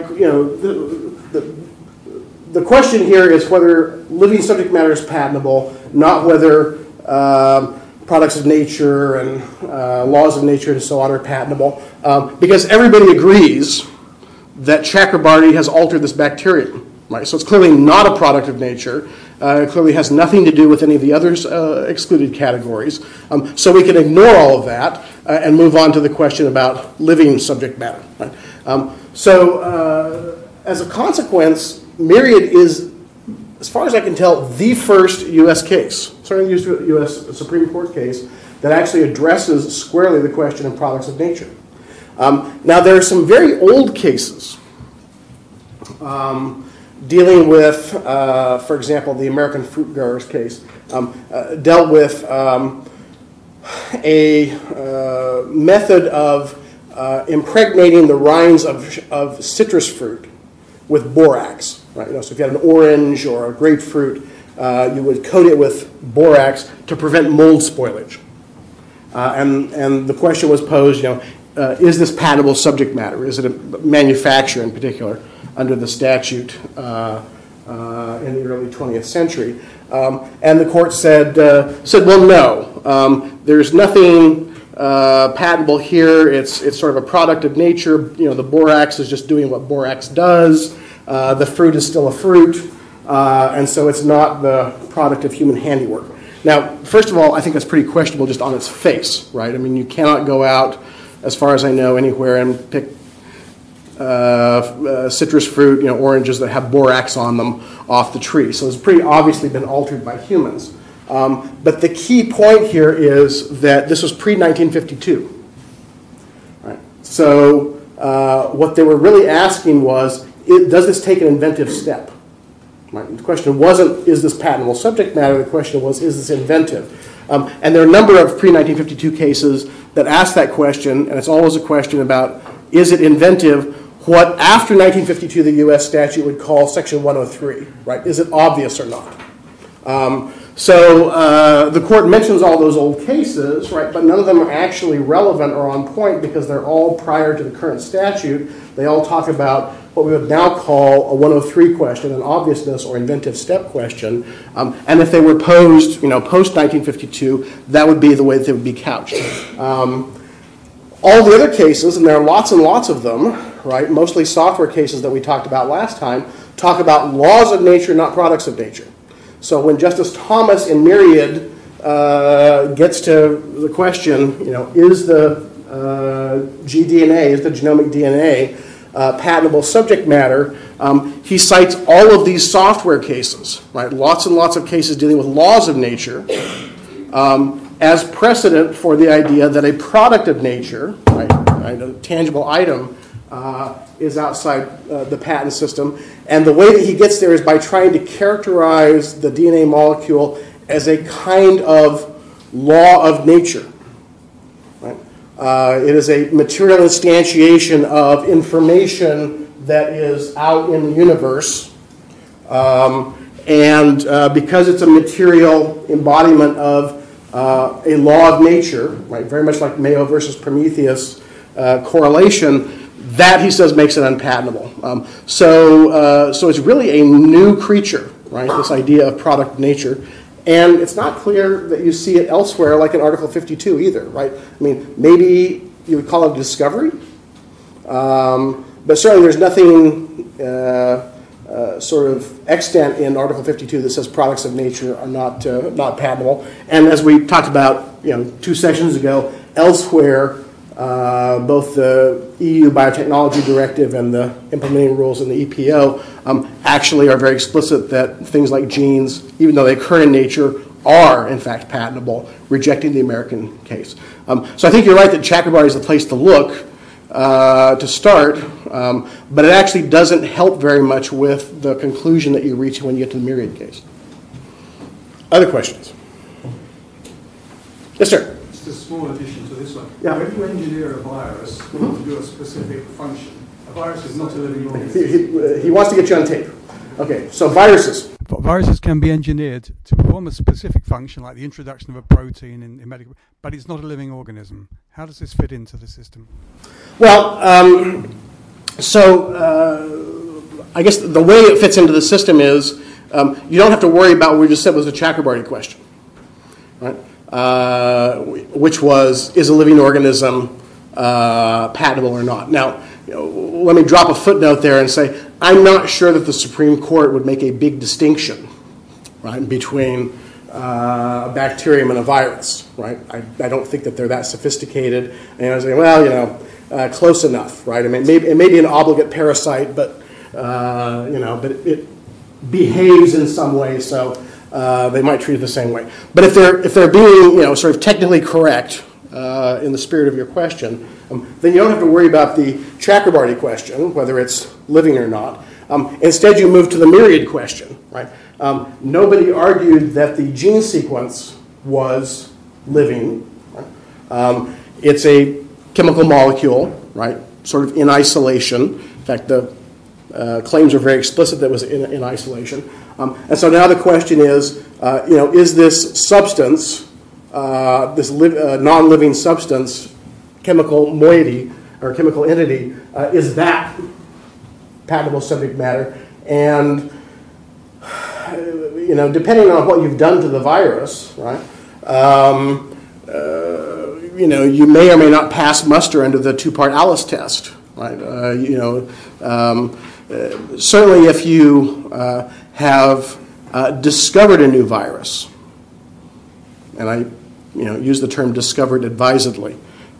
the question here is whether living subject matter is patentable, not whether products of nature and laws of nature and so on are patentable, because everybody agrees that Chakrabarty has altered this bacterium. Right, so it's clearly not a product of nature. It clearly has nothing to do with any of the other excluded categories. So we can ignore all of that and move on to the question about living subject matter. Right? As a consequence, Myriad is, as far as I can tell, the first U.S. case, certainly U.S. Supreme Court case, that actually addresses squarely the question of products of nature. Now, there are some very old cases dealing with, for example, the American Fruit Growers case, dealt with a method of impregnating the rinds of citrus fruit with borax. Right? So if you had an orange or a grapefruit, you would coat it with borax to prevent mold spoilage. And the question was posed, is this patentable subject matter? Is it a manufacture in particular under the statute in the early 20th century? And the court said, well, no. There's nothing patentable here. It's sort of a product of nature. The borax is just doing what borax does. The fruit is still a fruit. And so it's not the product of human handiwork. Now, first of all, I think that's pretty questionable just on its face, right? I mean, you cannot go out, as far as I know, anywhere and pick citrus fruit, oranges that have borax on them off the tree. So it's pretty obviously been altered by humans. But the key point here is that this was pre-1952. Right? So what they were really asking was, does this take an inventive step? Right? The question wasn't, is this patentable subject matter? The question was, is this inventive? And there are a number of pre-1952 cases that ask that question, and it's always a question about, is it inventive? What, after 1952, the U.S. statute would call Section 103, right? Is it obvious or not? So the court mentions all those old cases, right? But none of them are actually relevant or on point because they're all prior to the current statute. They all talk about what we would now call a 103 question, an obviousness or inventive step question. And if they were posed, post-1952, that would be the way that they would be couched. All the other cases, and there are lots and lots of them, right, mostly software cases that we talked about last time, talk about laws of nature, not products of nature. So when Justice Thomas in Myriad gets to the question, is the gDNA, is the genomic DNA patentable subject matter, he cites all of these software cases, right, lots and lots of cases dealing with laws of nature, as precedent for the idea that a product of nature, right, a tangible item, is outside the patent system. And the way that he gets there is by trying to characterize the DNA molecule as a kind of law of nature. Right? It is a material instantiation of information that is out in the universe. And because it's a material embodiment of a law of nature, right, very much like Mayo versus Prometheus correlation, that, he says, makes it unpatentable. So it's really a new creature, right, this idea of product of nature. And it's not clear that you see it elsewhere, like in Article 52 either, right? I mean, maybe you would call it a discovery, but certainly there's nothing sort of extant in Article 52 that says products of nature are not patentable. And as we talked about 2 sessions ago, elsewhere both the EU Biotechnology Directive and the implementing rules in the EPO actually are very explicit that things like genes, even though they occur in nature, are in fact patentable, rejecting the American case. So I think you're right that Chakrabarty is the place to look to start, but it actually doesn't help very much with the conclusion that you reach when you get to the Myriad case. Other questions? Yes, sir. Just a small addition to this one. Yeah. When you engineer a virus to do a specific function, a virus is not a living organism. He wants to get you on tape. Okay, so viruses. Viruses can be engineered to perform a specific function, like the introduction of a protein in medical, but it's not a living organism. How does this fit into the system? Well, I guess the way it fits into the system is you don't have to worry about what we just said was a Chakrabarty question, right? Which was, is a living organism patentable or not? Now, let me drop a footnote there and say, I'm not sure that the Supreme Court would make a big distinction, right, between a bacterium and a virus, right? I don't think that they're that sophisticated. And I was like, well, close enough, right? I mean, it may be an obligate parasite, but but it behaves in some way, so they might treat it the same way. But if they're being, sort of technically correct in the spirit of your question, then you don't have to worry about the Chakrabarty question, whether it's living or not. Instead, you move to the Myriad question, right? Nobody argued that the gene sequence was living. Right? It's a chemical molecule, right? Sort of in isolation. In fact, the claims are very explicit that it was in isolation. And so now the question is this substance, this non-living substance, chemical moiety or chemical entity, is that patentable subject matter? And depending on what you've done to the virus, right? You may or may not pass muster under the two-part Alice test, right? Certainly, if you have discovered a new virus, and I use the term discovered advisedly,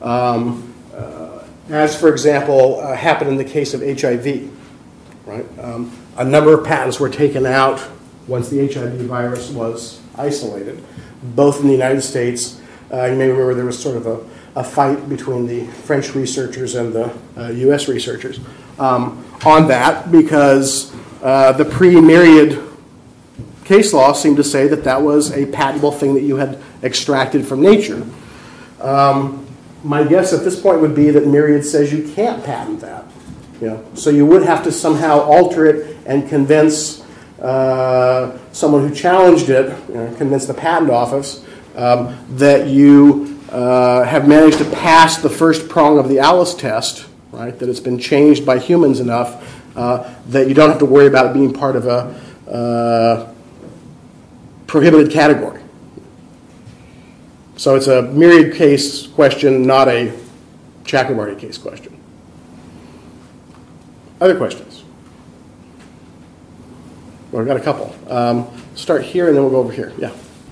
as, for example, happened in the case of HIV, right? A number of patents were taken out once the HIV virus was isolated, both in the United States. You may remember there was sort of a fight between the French researchers and the U.S. researchers on that, because the pre-Myriad case law seemed to say that that was a patentable thing that you had extracted from nature. My guess at this point would be that Myriad says you can't patent that. So you would have to somehow alter it and convince someone who challenged it, convince the patent office that you have managed to pass the first prong of the Alice test, right? That it's been changed by humans enough that you don't have to worry about it being part of a prohibited category. So it's a Myriad case question, not a Chakrabarty case question. Other questions? Well, we've got a couple. Start here and then we'll go over here. Yeah.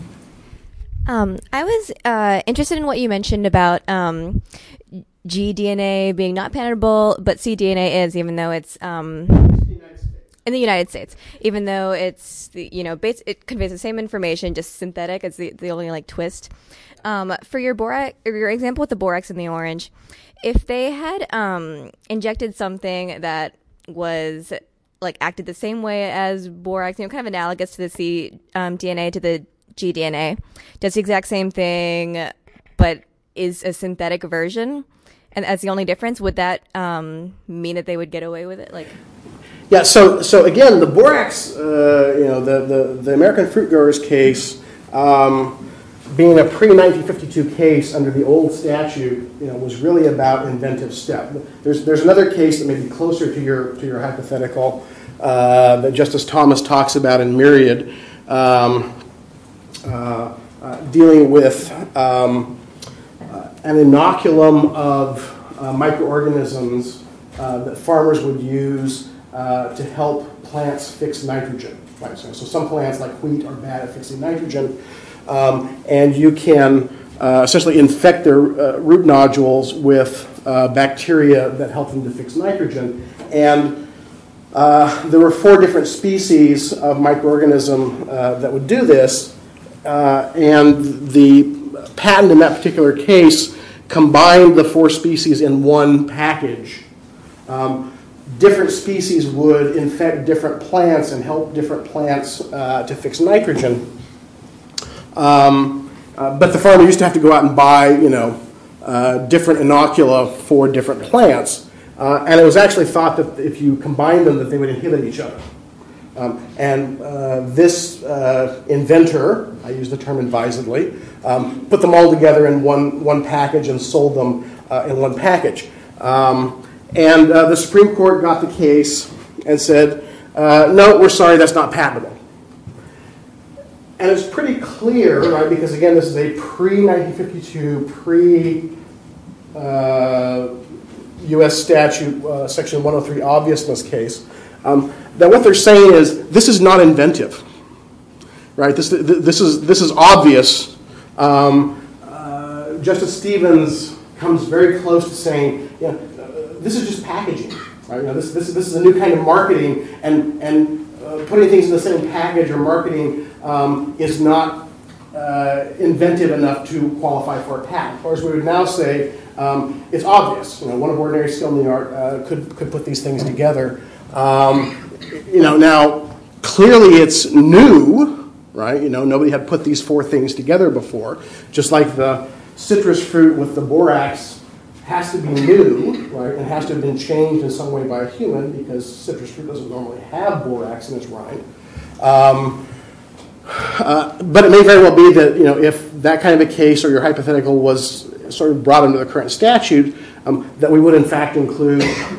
I was interested in what you mentioned about gDNA being not patentable, but cDNA is, even though it's in the United States, even though it's it conveys the same information, just synthetic. It's the only twist. For your borax, or your example with the borax in the orange, if they had injected something that was acted the same way as borax, kind of analogous to the cDNA to the gDNA, does the exact same thing, but is a synthetic version, and that's the only difference, would that mean that they would get away with it? Yeah. So again, the borax, the American fruit growers case, being a pre-1952 case under the old statute, was really about inventive step. There's another case that may be closer to your hypothetical that Justice Thomas talks about in Myriad, dealing with an inoculum of microorganisms that farmers would use to help plants fix nitrogen. Right? So some plants like wheat are bad at fixing nitrogen, and you can essentially infect their root nodules with bacteria that help them to fix nitrogen. And there were 4 different species of microorganism that would do this, and the patent in that particular case combined the 4 species in one package. Different species would infect different plants and help different plants to fix nitrogen. But the farmer used to have to go out and buy, different inocula for different plants. And it was actually thought that if you combined them, that they would inhibit each other. This inventor, I use the term advisedly, put them all together in one package and sold them in one package. And the Supreme Court got the case and said, no, we're sorry, that's not patentable. And it's pretty clear, right, because again, this is a pre-1952, pre-US statute, Section 103 obviousness case, that what they're saying is this is not inventive, right? This is obvious. Justice Stevens comes very close to saying, this is just packaging, right? This is a new kind of marketing, and putting things in the same package or marketing is not inventive enough to qualify for a patent. Or as we would now say, it's obvious. One of ordinary skill in the art could put these things together. Now clearly it's new, right? Nobody had put these 4 things together before. Just like the citrus fruit with the borax has to be new, right? And has to have been changed in some way by a human because citrus fruit doesn't normally have borax in its rind. But it may very well be that if that kind of a case or your hypothetical was sort of brought into the current statute, that we would in fact conclude,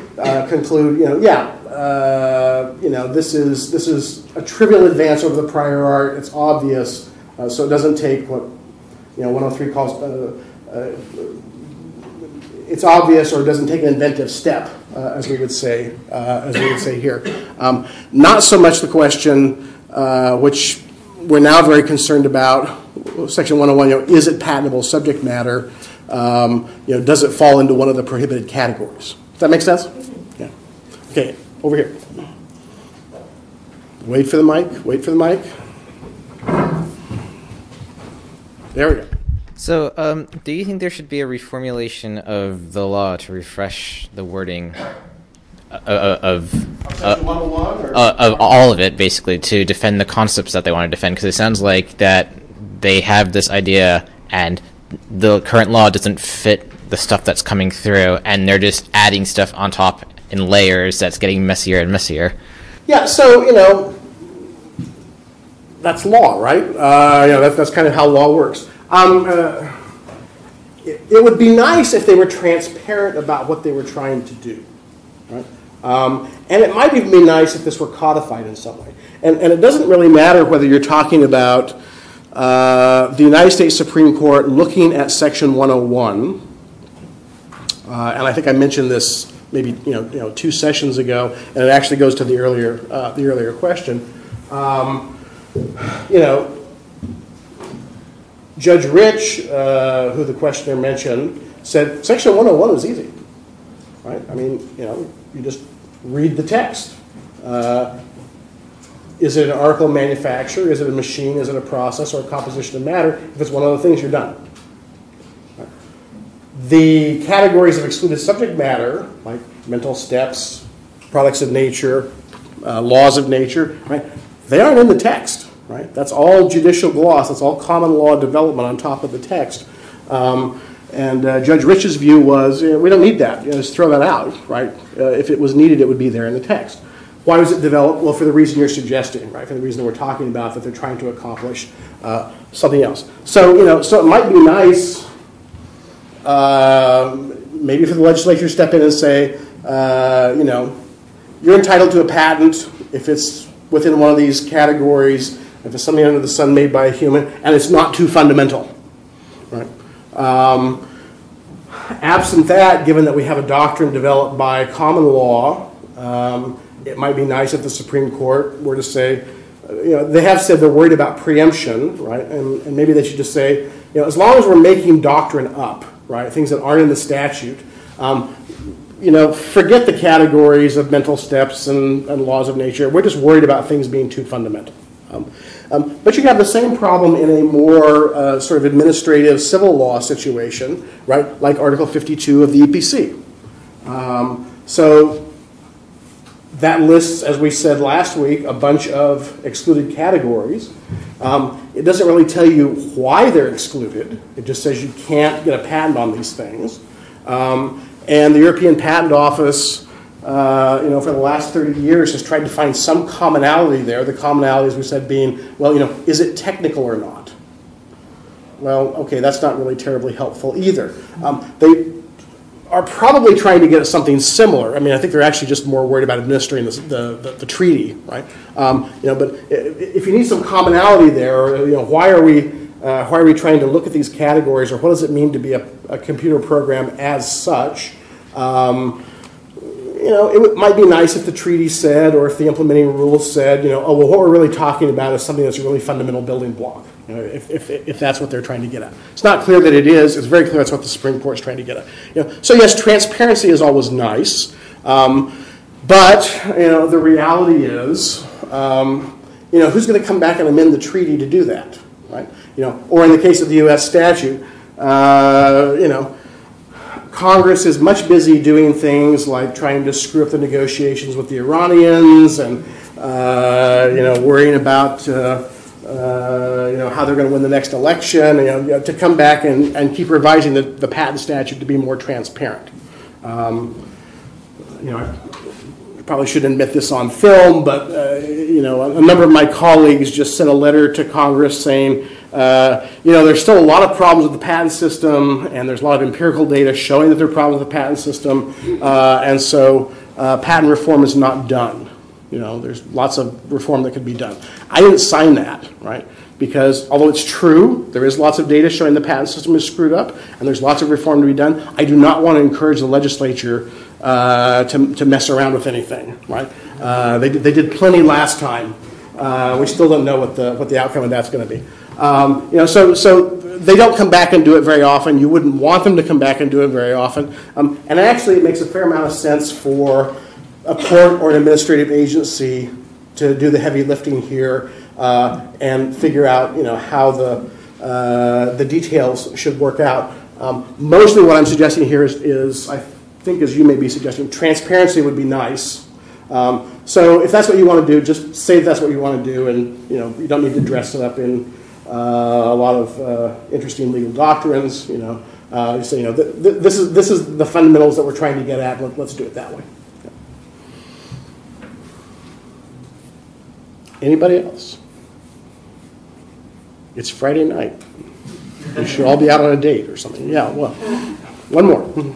this is a trivial advance over the prior art. It's obvious, so it doesn't take what 103 calls. It's obvious, or it doesn't take an inventive step, as we would say here. Not so much the question, which we're now very concerned about, Section 101. Is it patentable subject matter? Does it fall into one of the prohibited categories? Does that make sense? Yeah. Okay, over here. Wait for the mic. Wait for the mic. There we go. So, do you think there should be a reformulation of the law to refresh the wording of all of it, basically, to defend the concepts that they want to defend? Because it sounds like that they have this idea, and the current law doesn't fit the stuff that's coming through, and they're just adding stuff on top in layers that's getting messier and messier. Yeah, so, that's law, right? That's kind of how law works. It would be nice if they were transparent about what they were trying to do, right? And it might even be nice if this were codified in some way. And it doesn't really matter whether you're talking about the United States Supreme Court looking at Section 101, and I think I mentioned this maybe 2 sessions ago, and it actually goes to the earlier question. Judge Rich, who the questioner mentioned, said Section 101 was easy, right? I mean, you just read the text. Is it an article of manufacture? Is it a machine? Is it a process or a composition of matter? If it's one of the things, you're done. Right? The categories of excluded subject matter, like mental steps, products of nature, laws of nature, right? They aren't in the text. Right? That's all judicial gloss. That's all common law development on top of the text. And Judge Rich's view was, we don't need that. Just throw that out. Right? If it was needed, it would be there in the text. Why was it developed? Well, for the reason you're suggesting, right? For the reason that we're talking about, that they're trying to accomplish something else. So, so it might be nice, maybe for the legislature to step in and say, you're entitled to a patent if it's within one of these categories. If it's something under the sun made by a human, and it's not too fundamental, right? Absent that, given that we have a doctrine developed by common law, it might be nice if the Supreme Court were to say, they have said they're worried about preemption, right? And maybe they should just say, as long as we're making doctrine up, right, things that aren't in the statute, forget the categories of mental steps and laws of nature. We're just worried about things being too fundamental. But you have the same problem in a more sort of administrative civil law situation, right, like Article 52 of the EPC. So that lists, as we said last week, a bunch of excluded categories. It doesn't really tell you why they're excluded. It just says you can't get a patent on these things. And the European Patent Office, for the last 30 years has tried to find some commonality there. The commonality, as we said, being, is it technical or not? Well, okay, that's not really terribly helpful either. They are probably trying to get at something similar. I mean, I think they're actually just more worried about administering the treaty, right? But if you need some commonality there, why are we trying to look at these categories, or what does it mean to be a computer program as such? It might be nice if the treaty said, or if the implementing rules said, what we're really talking about is something that's a really fundamental building block. If that's what they're trying to get at. It's not clear that it is. It's very clear that's what the Supreme Court is trying to get at. So yes, transparency is always nice, but the reality is, who's going to come back and amend the treaty to do that, right? Or in the case of the U.S. statute, Congress is much busy doing things like trying to screw up the negotiations with the Iranians and worrying about how they're going to win the next election, to come back and keep revising the patent statute to be more transparent. I probably shouldn't admit this on film, but a number of my colleagues just sent a letter to Congress saying, there's still a lot of problems with the patent system, and there's a lot of empirical data showing that there are problems with the patent system, and so patent reform is not done. There's lots of reform that could be done. I didn't sign that, right? Because although it's true, there is lots of data showing the patent system is screwed up, and there's lots of reform to be done. I do not want to encourage the legislature to mess around with anything, right? They did plenty last time. We still don't know what the outcome of that's going to be. So they don't come back and do it very often. You wouldn't want them to come back and do it very often. And actually, it makes a fair amount of sense for a court or an administrative agency to do the heavy lifting here and figure out, how the details should work out. Mostly what I'm suggesting here is, I think, as you may be suggesting, transparency would be nice. So if that's what you want to do, just say that's what you want to do, and you don't need to dress it up in a lot of interesting legal doctrines. You say, this is the fundamentals that we're trying to get at. Let's do it that way. Anybody else? It's Friday night. We should all be out on a date or something. Yeah, well, one more.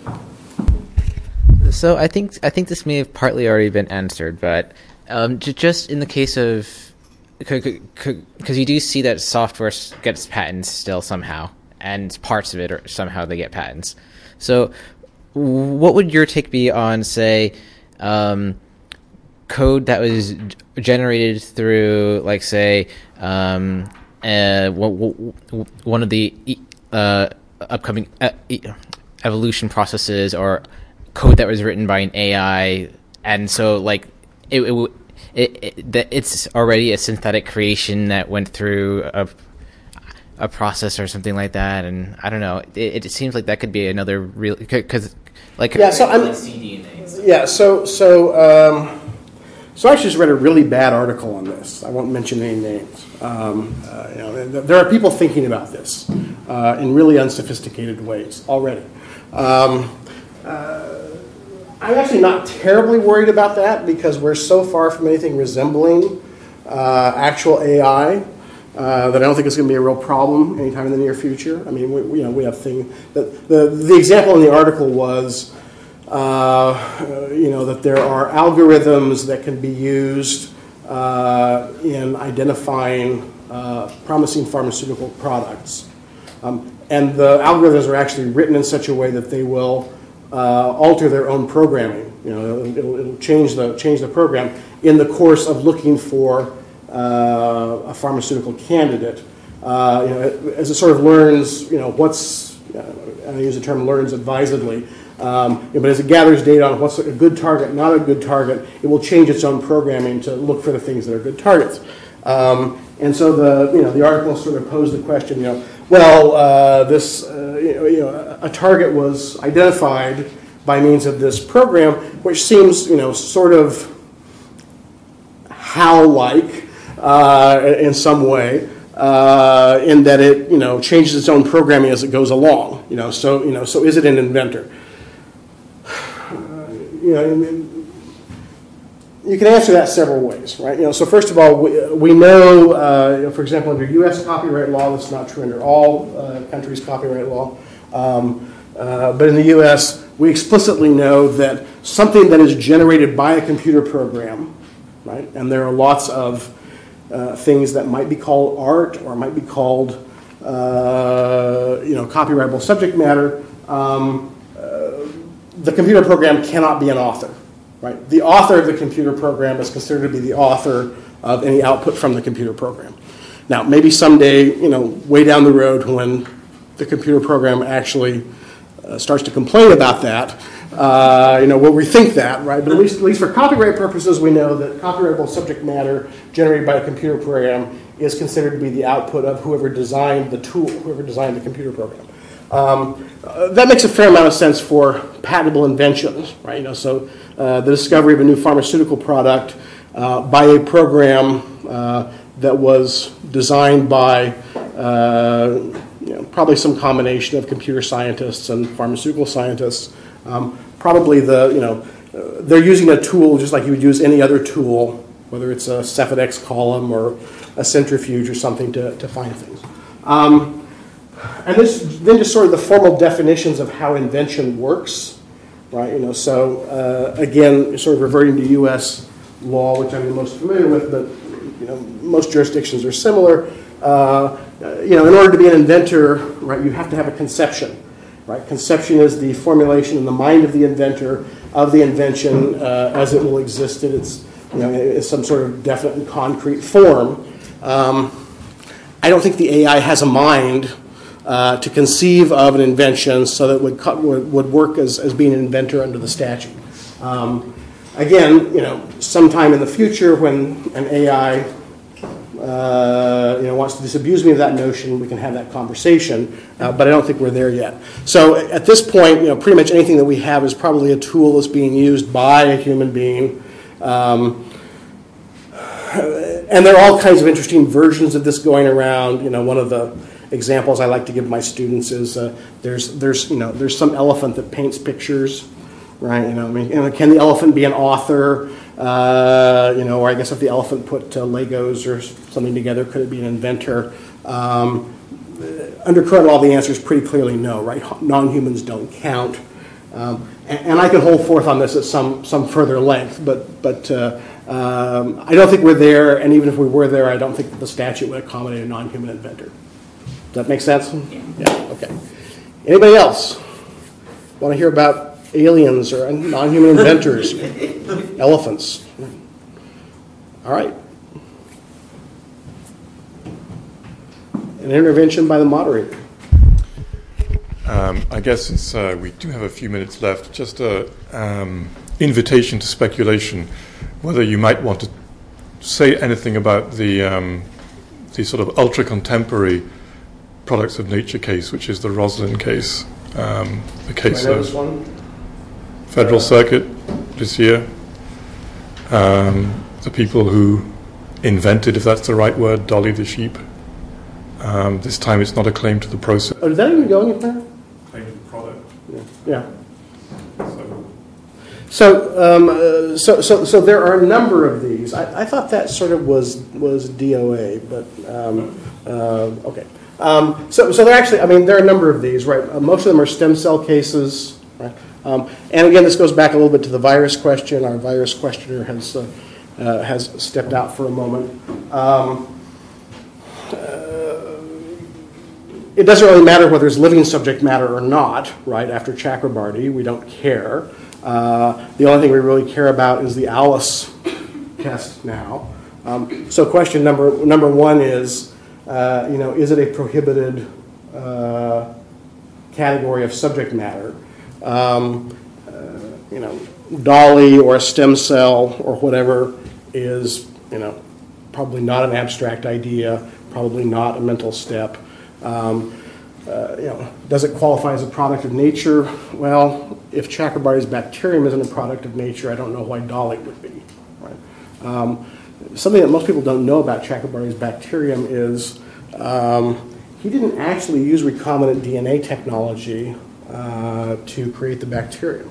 So I think this may have partly already been answered, but just in the case of, because you do see that software gets patents still somehow, and parts of it are somehow they get patents. So what would your take be on, say, code that was generated through, like, say, one of the upcoming evolution processes, or code that was written by an AI, and so like it's already a synthetic creation that went through a process or something like that, and I don't know. It seems like that could be another real, because like So I actually just read a really bad article on this. I won't mention any names. There are people thinking about this in really unsophisticated ways already. I'm actually not terribly worried about that because we're so far from anything resembling actual AI that I don't think it's going to be a real problem anytime in the near future. I mean, we have things that the example in the article was. That there are algorithms that can be used in identifying promising pharmaceutical products. And the algorithms are actually written in such a way that they will alter their own programming. It'll change the program in the course of looking for a pharmaceutical candidate. as it sort of learns, what's, and I use the term learns advisedly, but as it gathers data on what's a good target, not a good target, it will change its own programming to look for the things that are good targets. And so the article sort of posed the question, a target was identified by means of this program, which seems, sort of HAL-like in some way, in that it, changes its own programming as it goes along. So is it an inventor? You can answer that several ways, right? So first of all, we know, for example, under U.S. copyright law, that's not true under all countries' copyright law, but in the U.S., we explicitly know that something that is generated by a computer program, right? And there are lots of things that might be called art or might be called, copyrightable subject matter. The computer program cannot be an author. Right? The author of the computer program is considered to be the author of any output from the computer program. Now, maybe someday, way down the road when the computer program actually starts to complain about that, we'll rethink that, right? But at least for copyright purposes, we know that copyrightable subject matter generated by a computer program is considered to be the output of whoever designed the tool, whoever designed the computer program. That makes a fair amount of sense for patentable inventions, right? The discovery of a new pharmaceutical product by a program that was designed by probably some combination of computer scientists and pharmaceutical scientists. Probably they're using a tool just like you would use any other tool, whether it's a Cepheidex column or a centrifuge or something to find things. And this then just sort of the formal definitions of how invention works, right? Again, sort of reverting to U.S. law, which I'm the most familiar with, but most jurisdictions are similar. In order to be an inventor, right, you have to have a conception, right? Conception is the formulation in the mind of the inventor of the invention as it will exist in its some sort of definite and concrete form. I don't think the AI has a mind to conceive of an invention so that it would work as being an inventor under the statute. Again, sometime in the future when an AI wants to disabuse me of that notion, we can have that conversation, but I don't think we're there yet. So at this point, pretty much anything that we have is probably a tool that's being used by a human being. And there are all kinds of interesting versions of this going around. One of the examples I like to give my students is there's some elephant that paints pictures, right? Can the elephant be an author? Or I guess if the elephant put Legos or something together, could it be an inventor? Under current law, the answer is pretty clearly no, right? Non-humans don't count. And I can hold forth on this at some further length, but I don't think we're there, and even if we were there, I don't think that the statute would accommodate a non-human inventor. Does that make sense? Yeah. Okay. Anybody else want to hear about aliens or non-human inventors? Elephants. All right. An intervention by the moderator. I guess we do have a few minutes left. Just an invitation to speculation, whether you might want to say anything about the sort of ultra-contemporary products of nature case, which is the Roslin case, the case of Federal Circuit this year. The people who invented, if that's the right word, Dolly the sheep. This time it's not a claim to the process. Oh, is that even going anywhere? Claim to the product. Yeah. So there are a number of these. I thought that sort of was DOA, but okay. So there actually, there are a number of these, right? Most of them are stem cell cases, right? And again, this goes back a little bit to the virus question. Our virus questioner has stepped out for a moment. It doesn't really matter whether it's living subject matter or not, right? After Chakrabarty, we don't care. The only thing we really care about is the Alice test now. So question number one is, is it a prohibited category of subject matter? Dolly or a stem cell or whatever is, probably not an abstract idea, probably not a mental step. Does it qualify as a product of nature? Well, if Chakrabarty's bacterium isn't a product of nature, I don't know why Dolly would be. Right? Something that most people don't know about Chakrabarty's bacterium is he didn't actually use recombinant DNA technology to create the bacterium.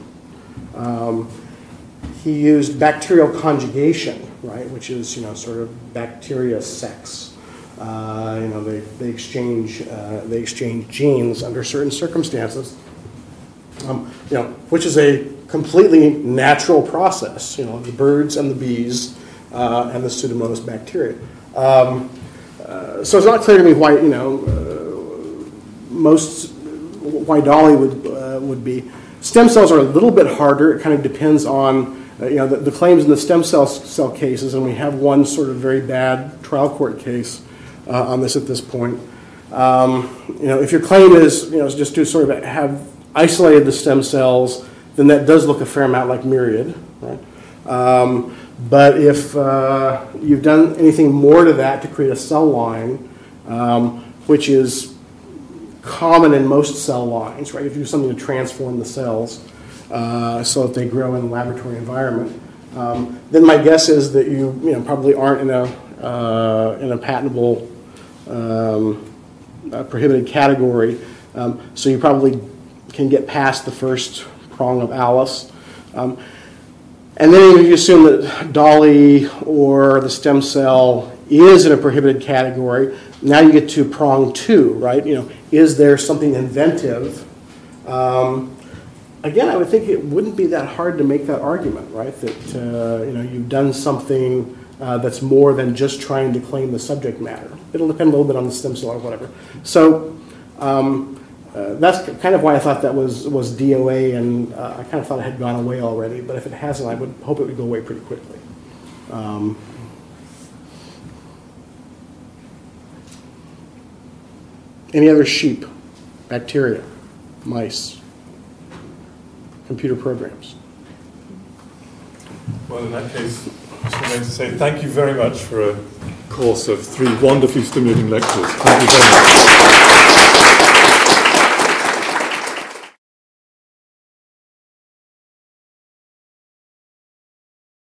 He used bacterial conjugation, right, which is sort of bacteria sex. They exchange genes under certain circumstances, which is a completely natural process. The birds and the bees and the Pseudomonas bacteria. So it's not clear to me why why Dolly would be. Stem cells are a little bit harder. It kind of depends on the claims in the stem cell cases, and we have one sort of very bad trial court case on this at this point. If your claim is just to sort of have isolated the stem cells, then that does look a fair amount like Myriad, right? But if you've done anything more to that to create a cell line, which is common in most cell lines, right? If you do something to transform the cells so that they grow in a laboratory environment, then my guess is that you probably aren't in a patentable prohibited category. So you probably can get past the first prong of Alice. And then if you assume that Dolly or the stem cell is in a prohibited category, now you get to prong 2, right? Is there something inventive? Again, I would think it wouldn't be that hard to make that argument, right? That you've done something that's more than just trying to claim the subject matter. It'll depend a little bit on the stem cell or whatever. So that's kind of why I thought that was DOA, and I kind of thought it had gone away already. But if it hasn't, I would hope it would go away pretty quickly. Any other sheep, bacteria, mice, computer programs? Well, in that case, I just wanted to say thank you very much for a course of 3 wonderfully stimulating lectures. Thank you very much.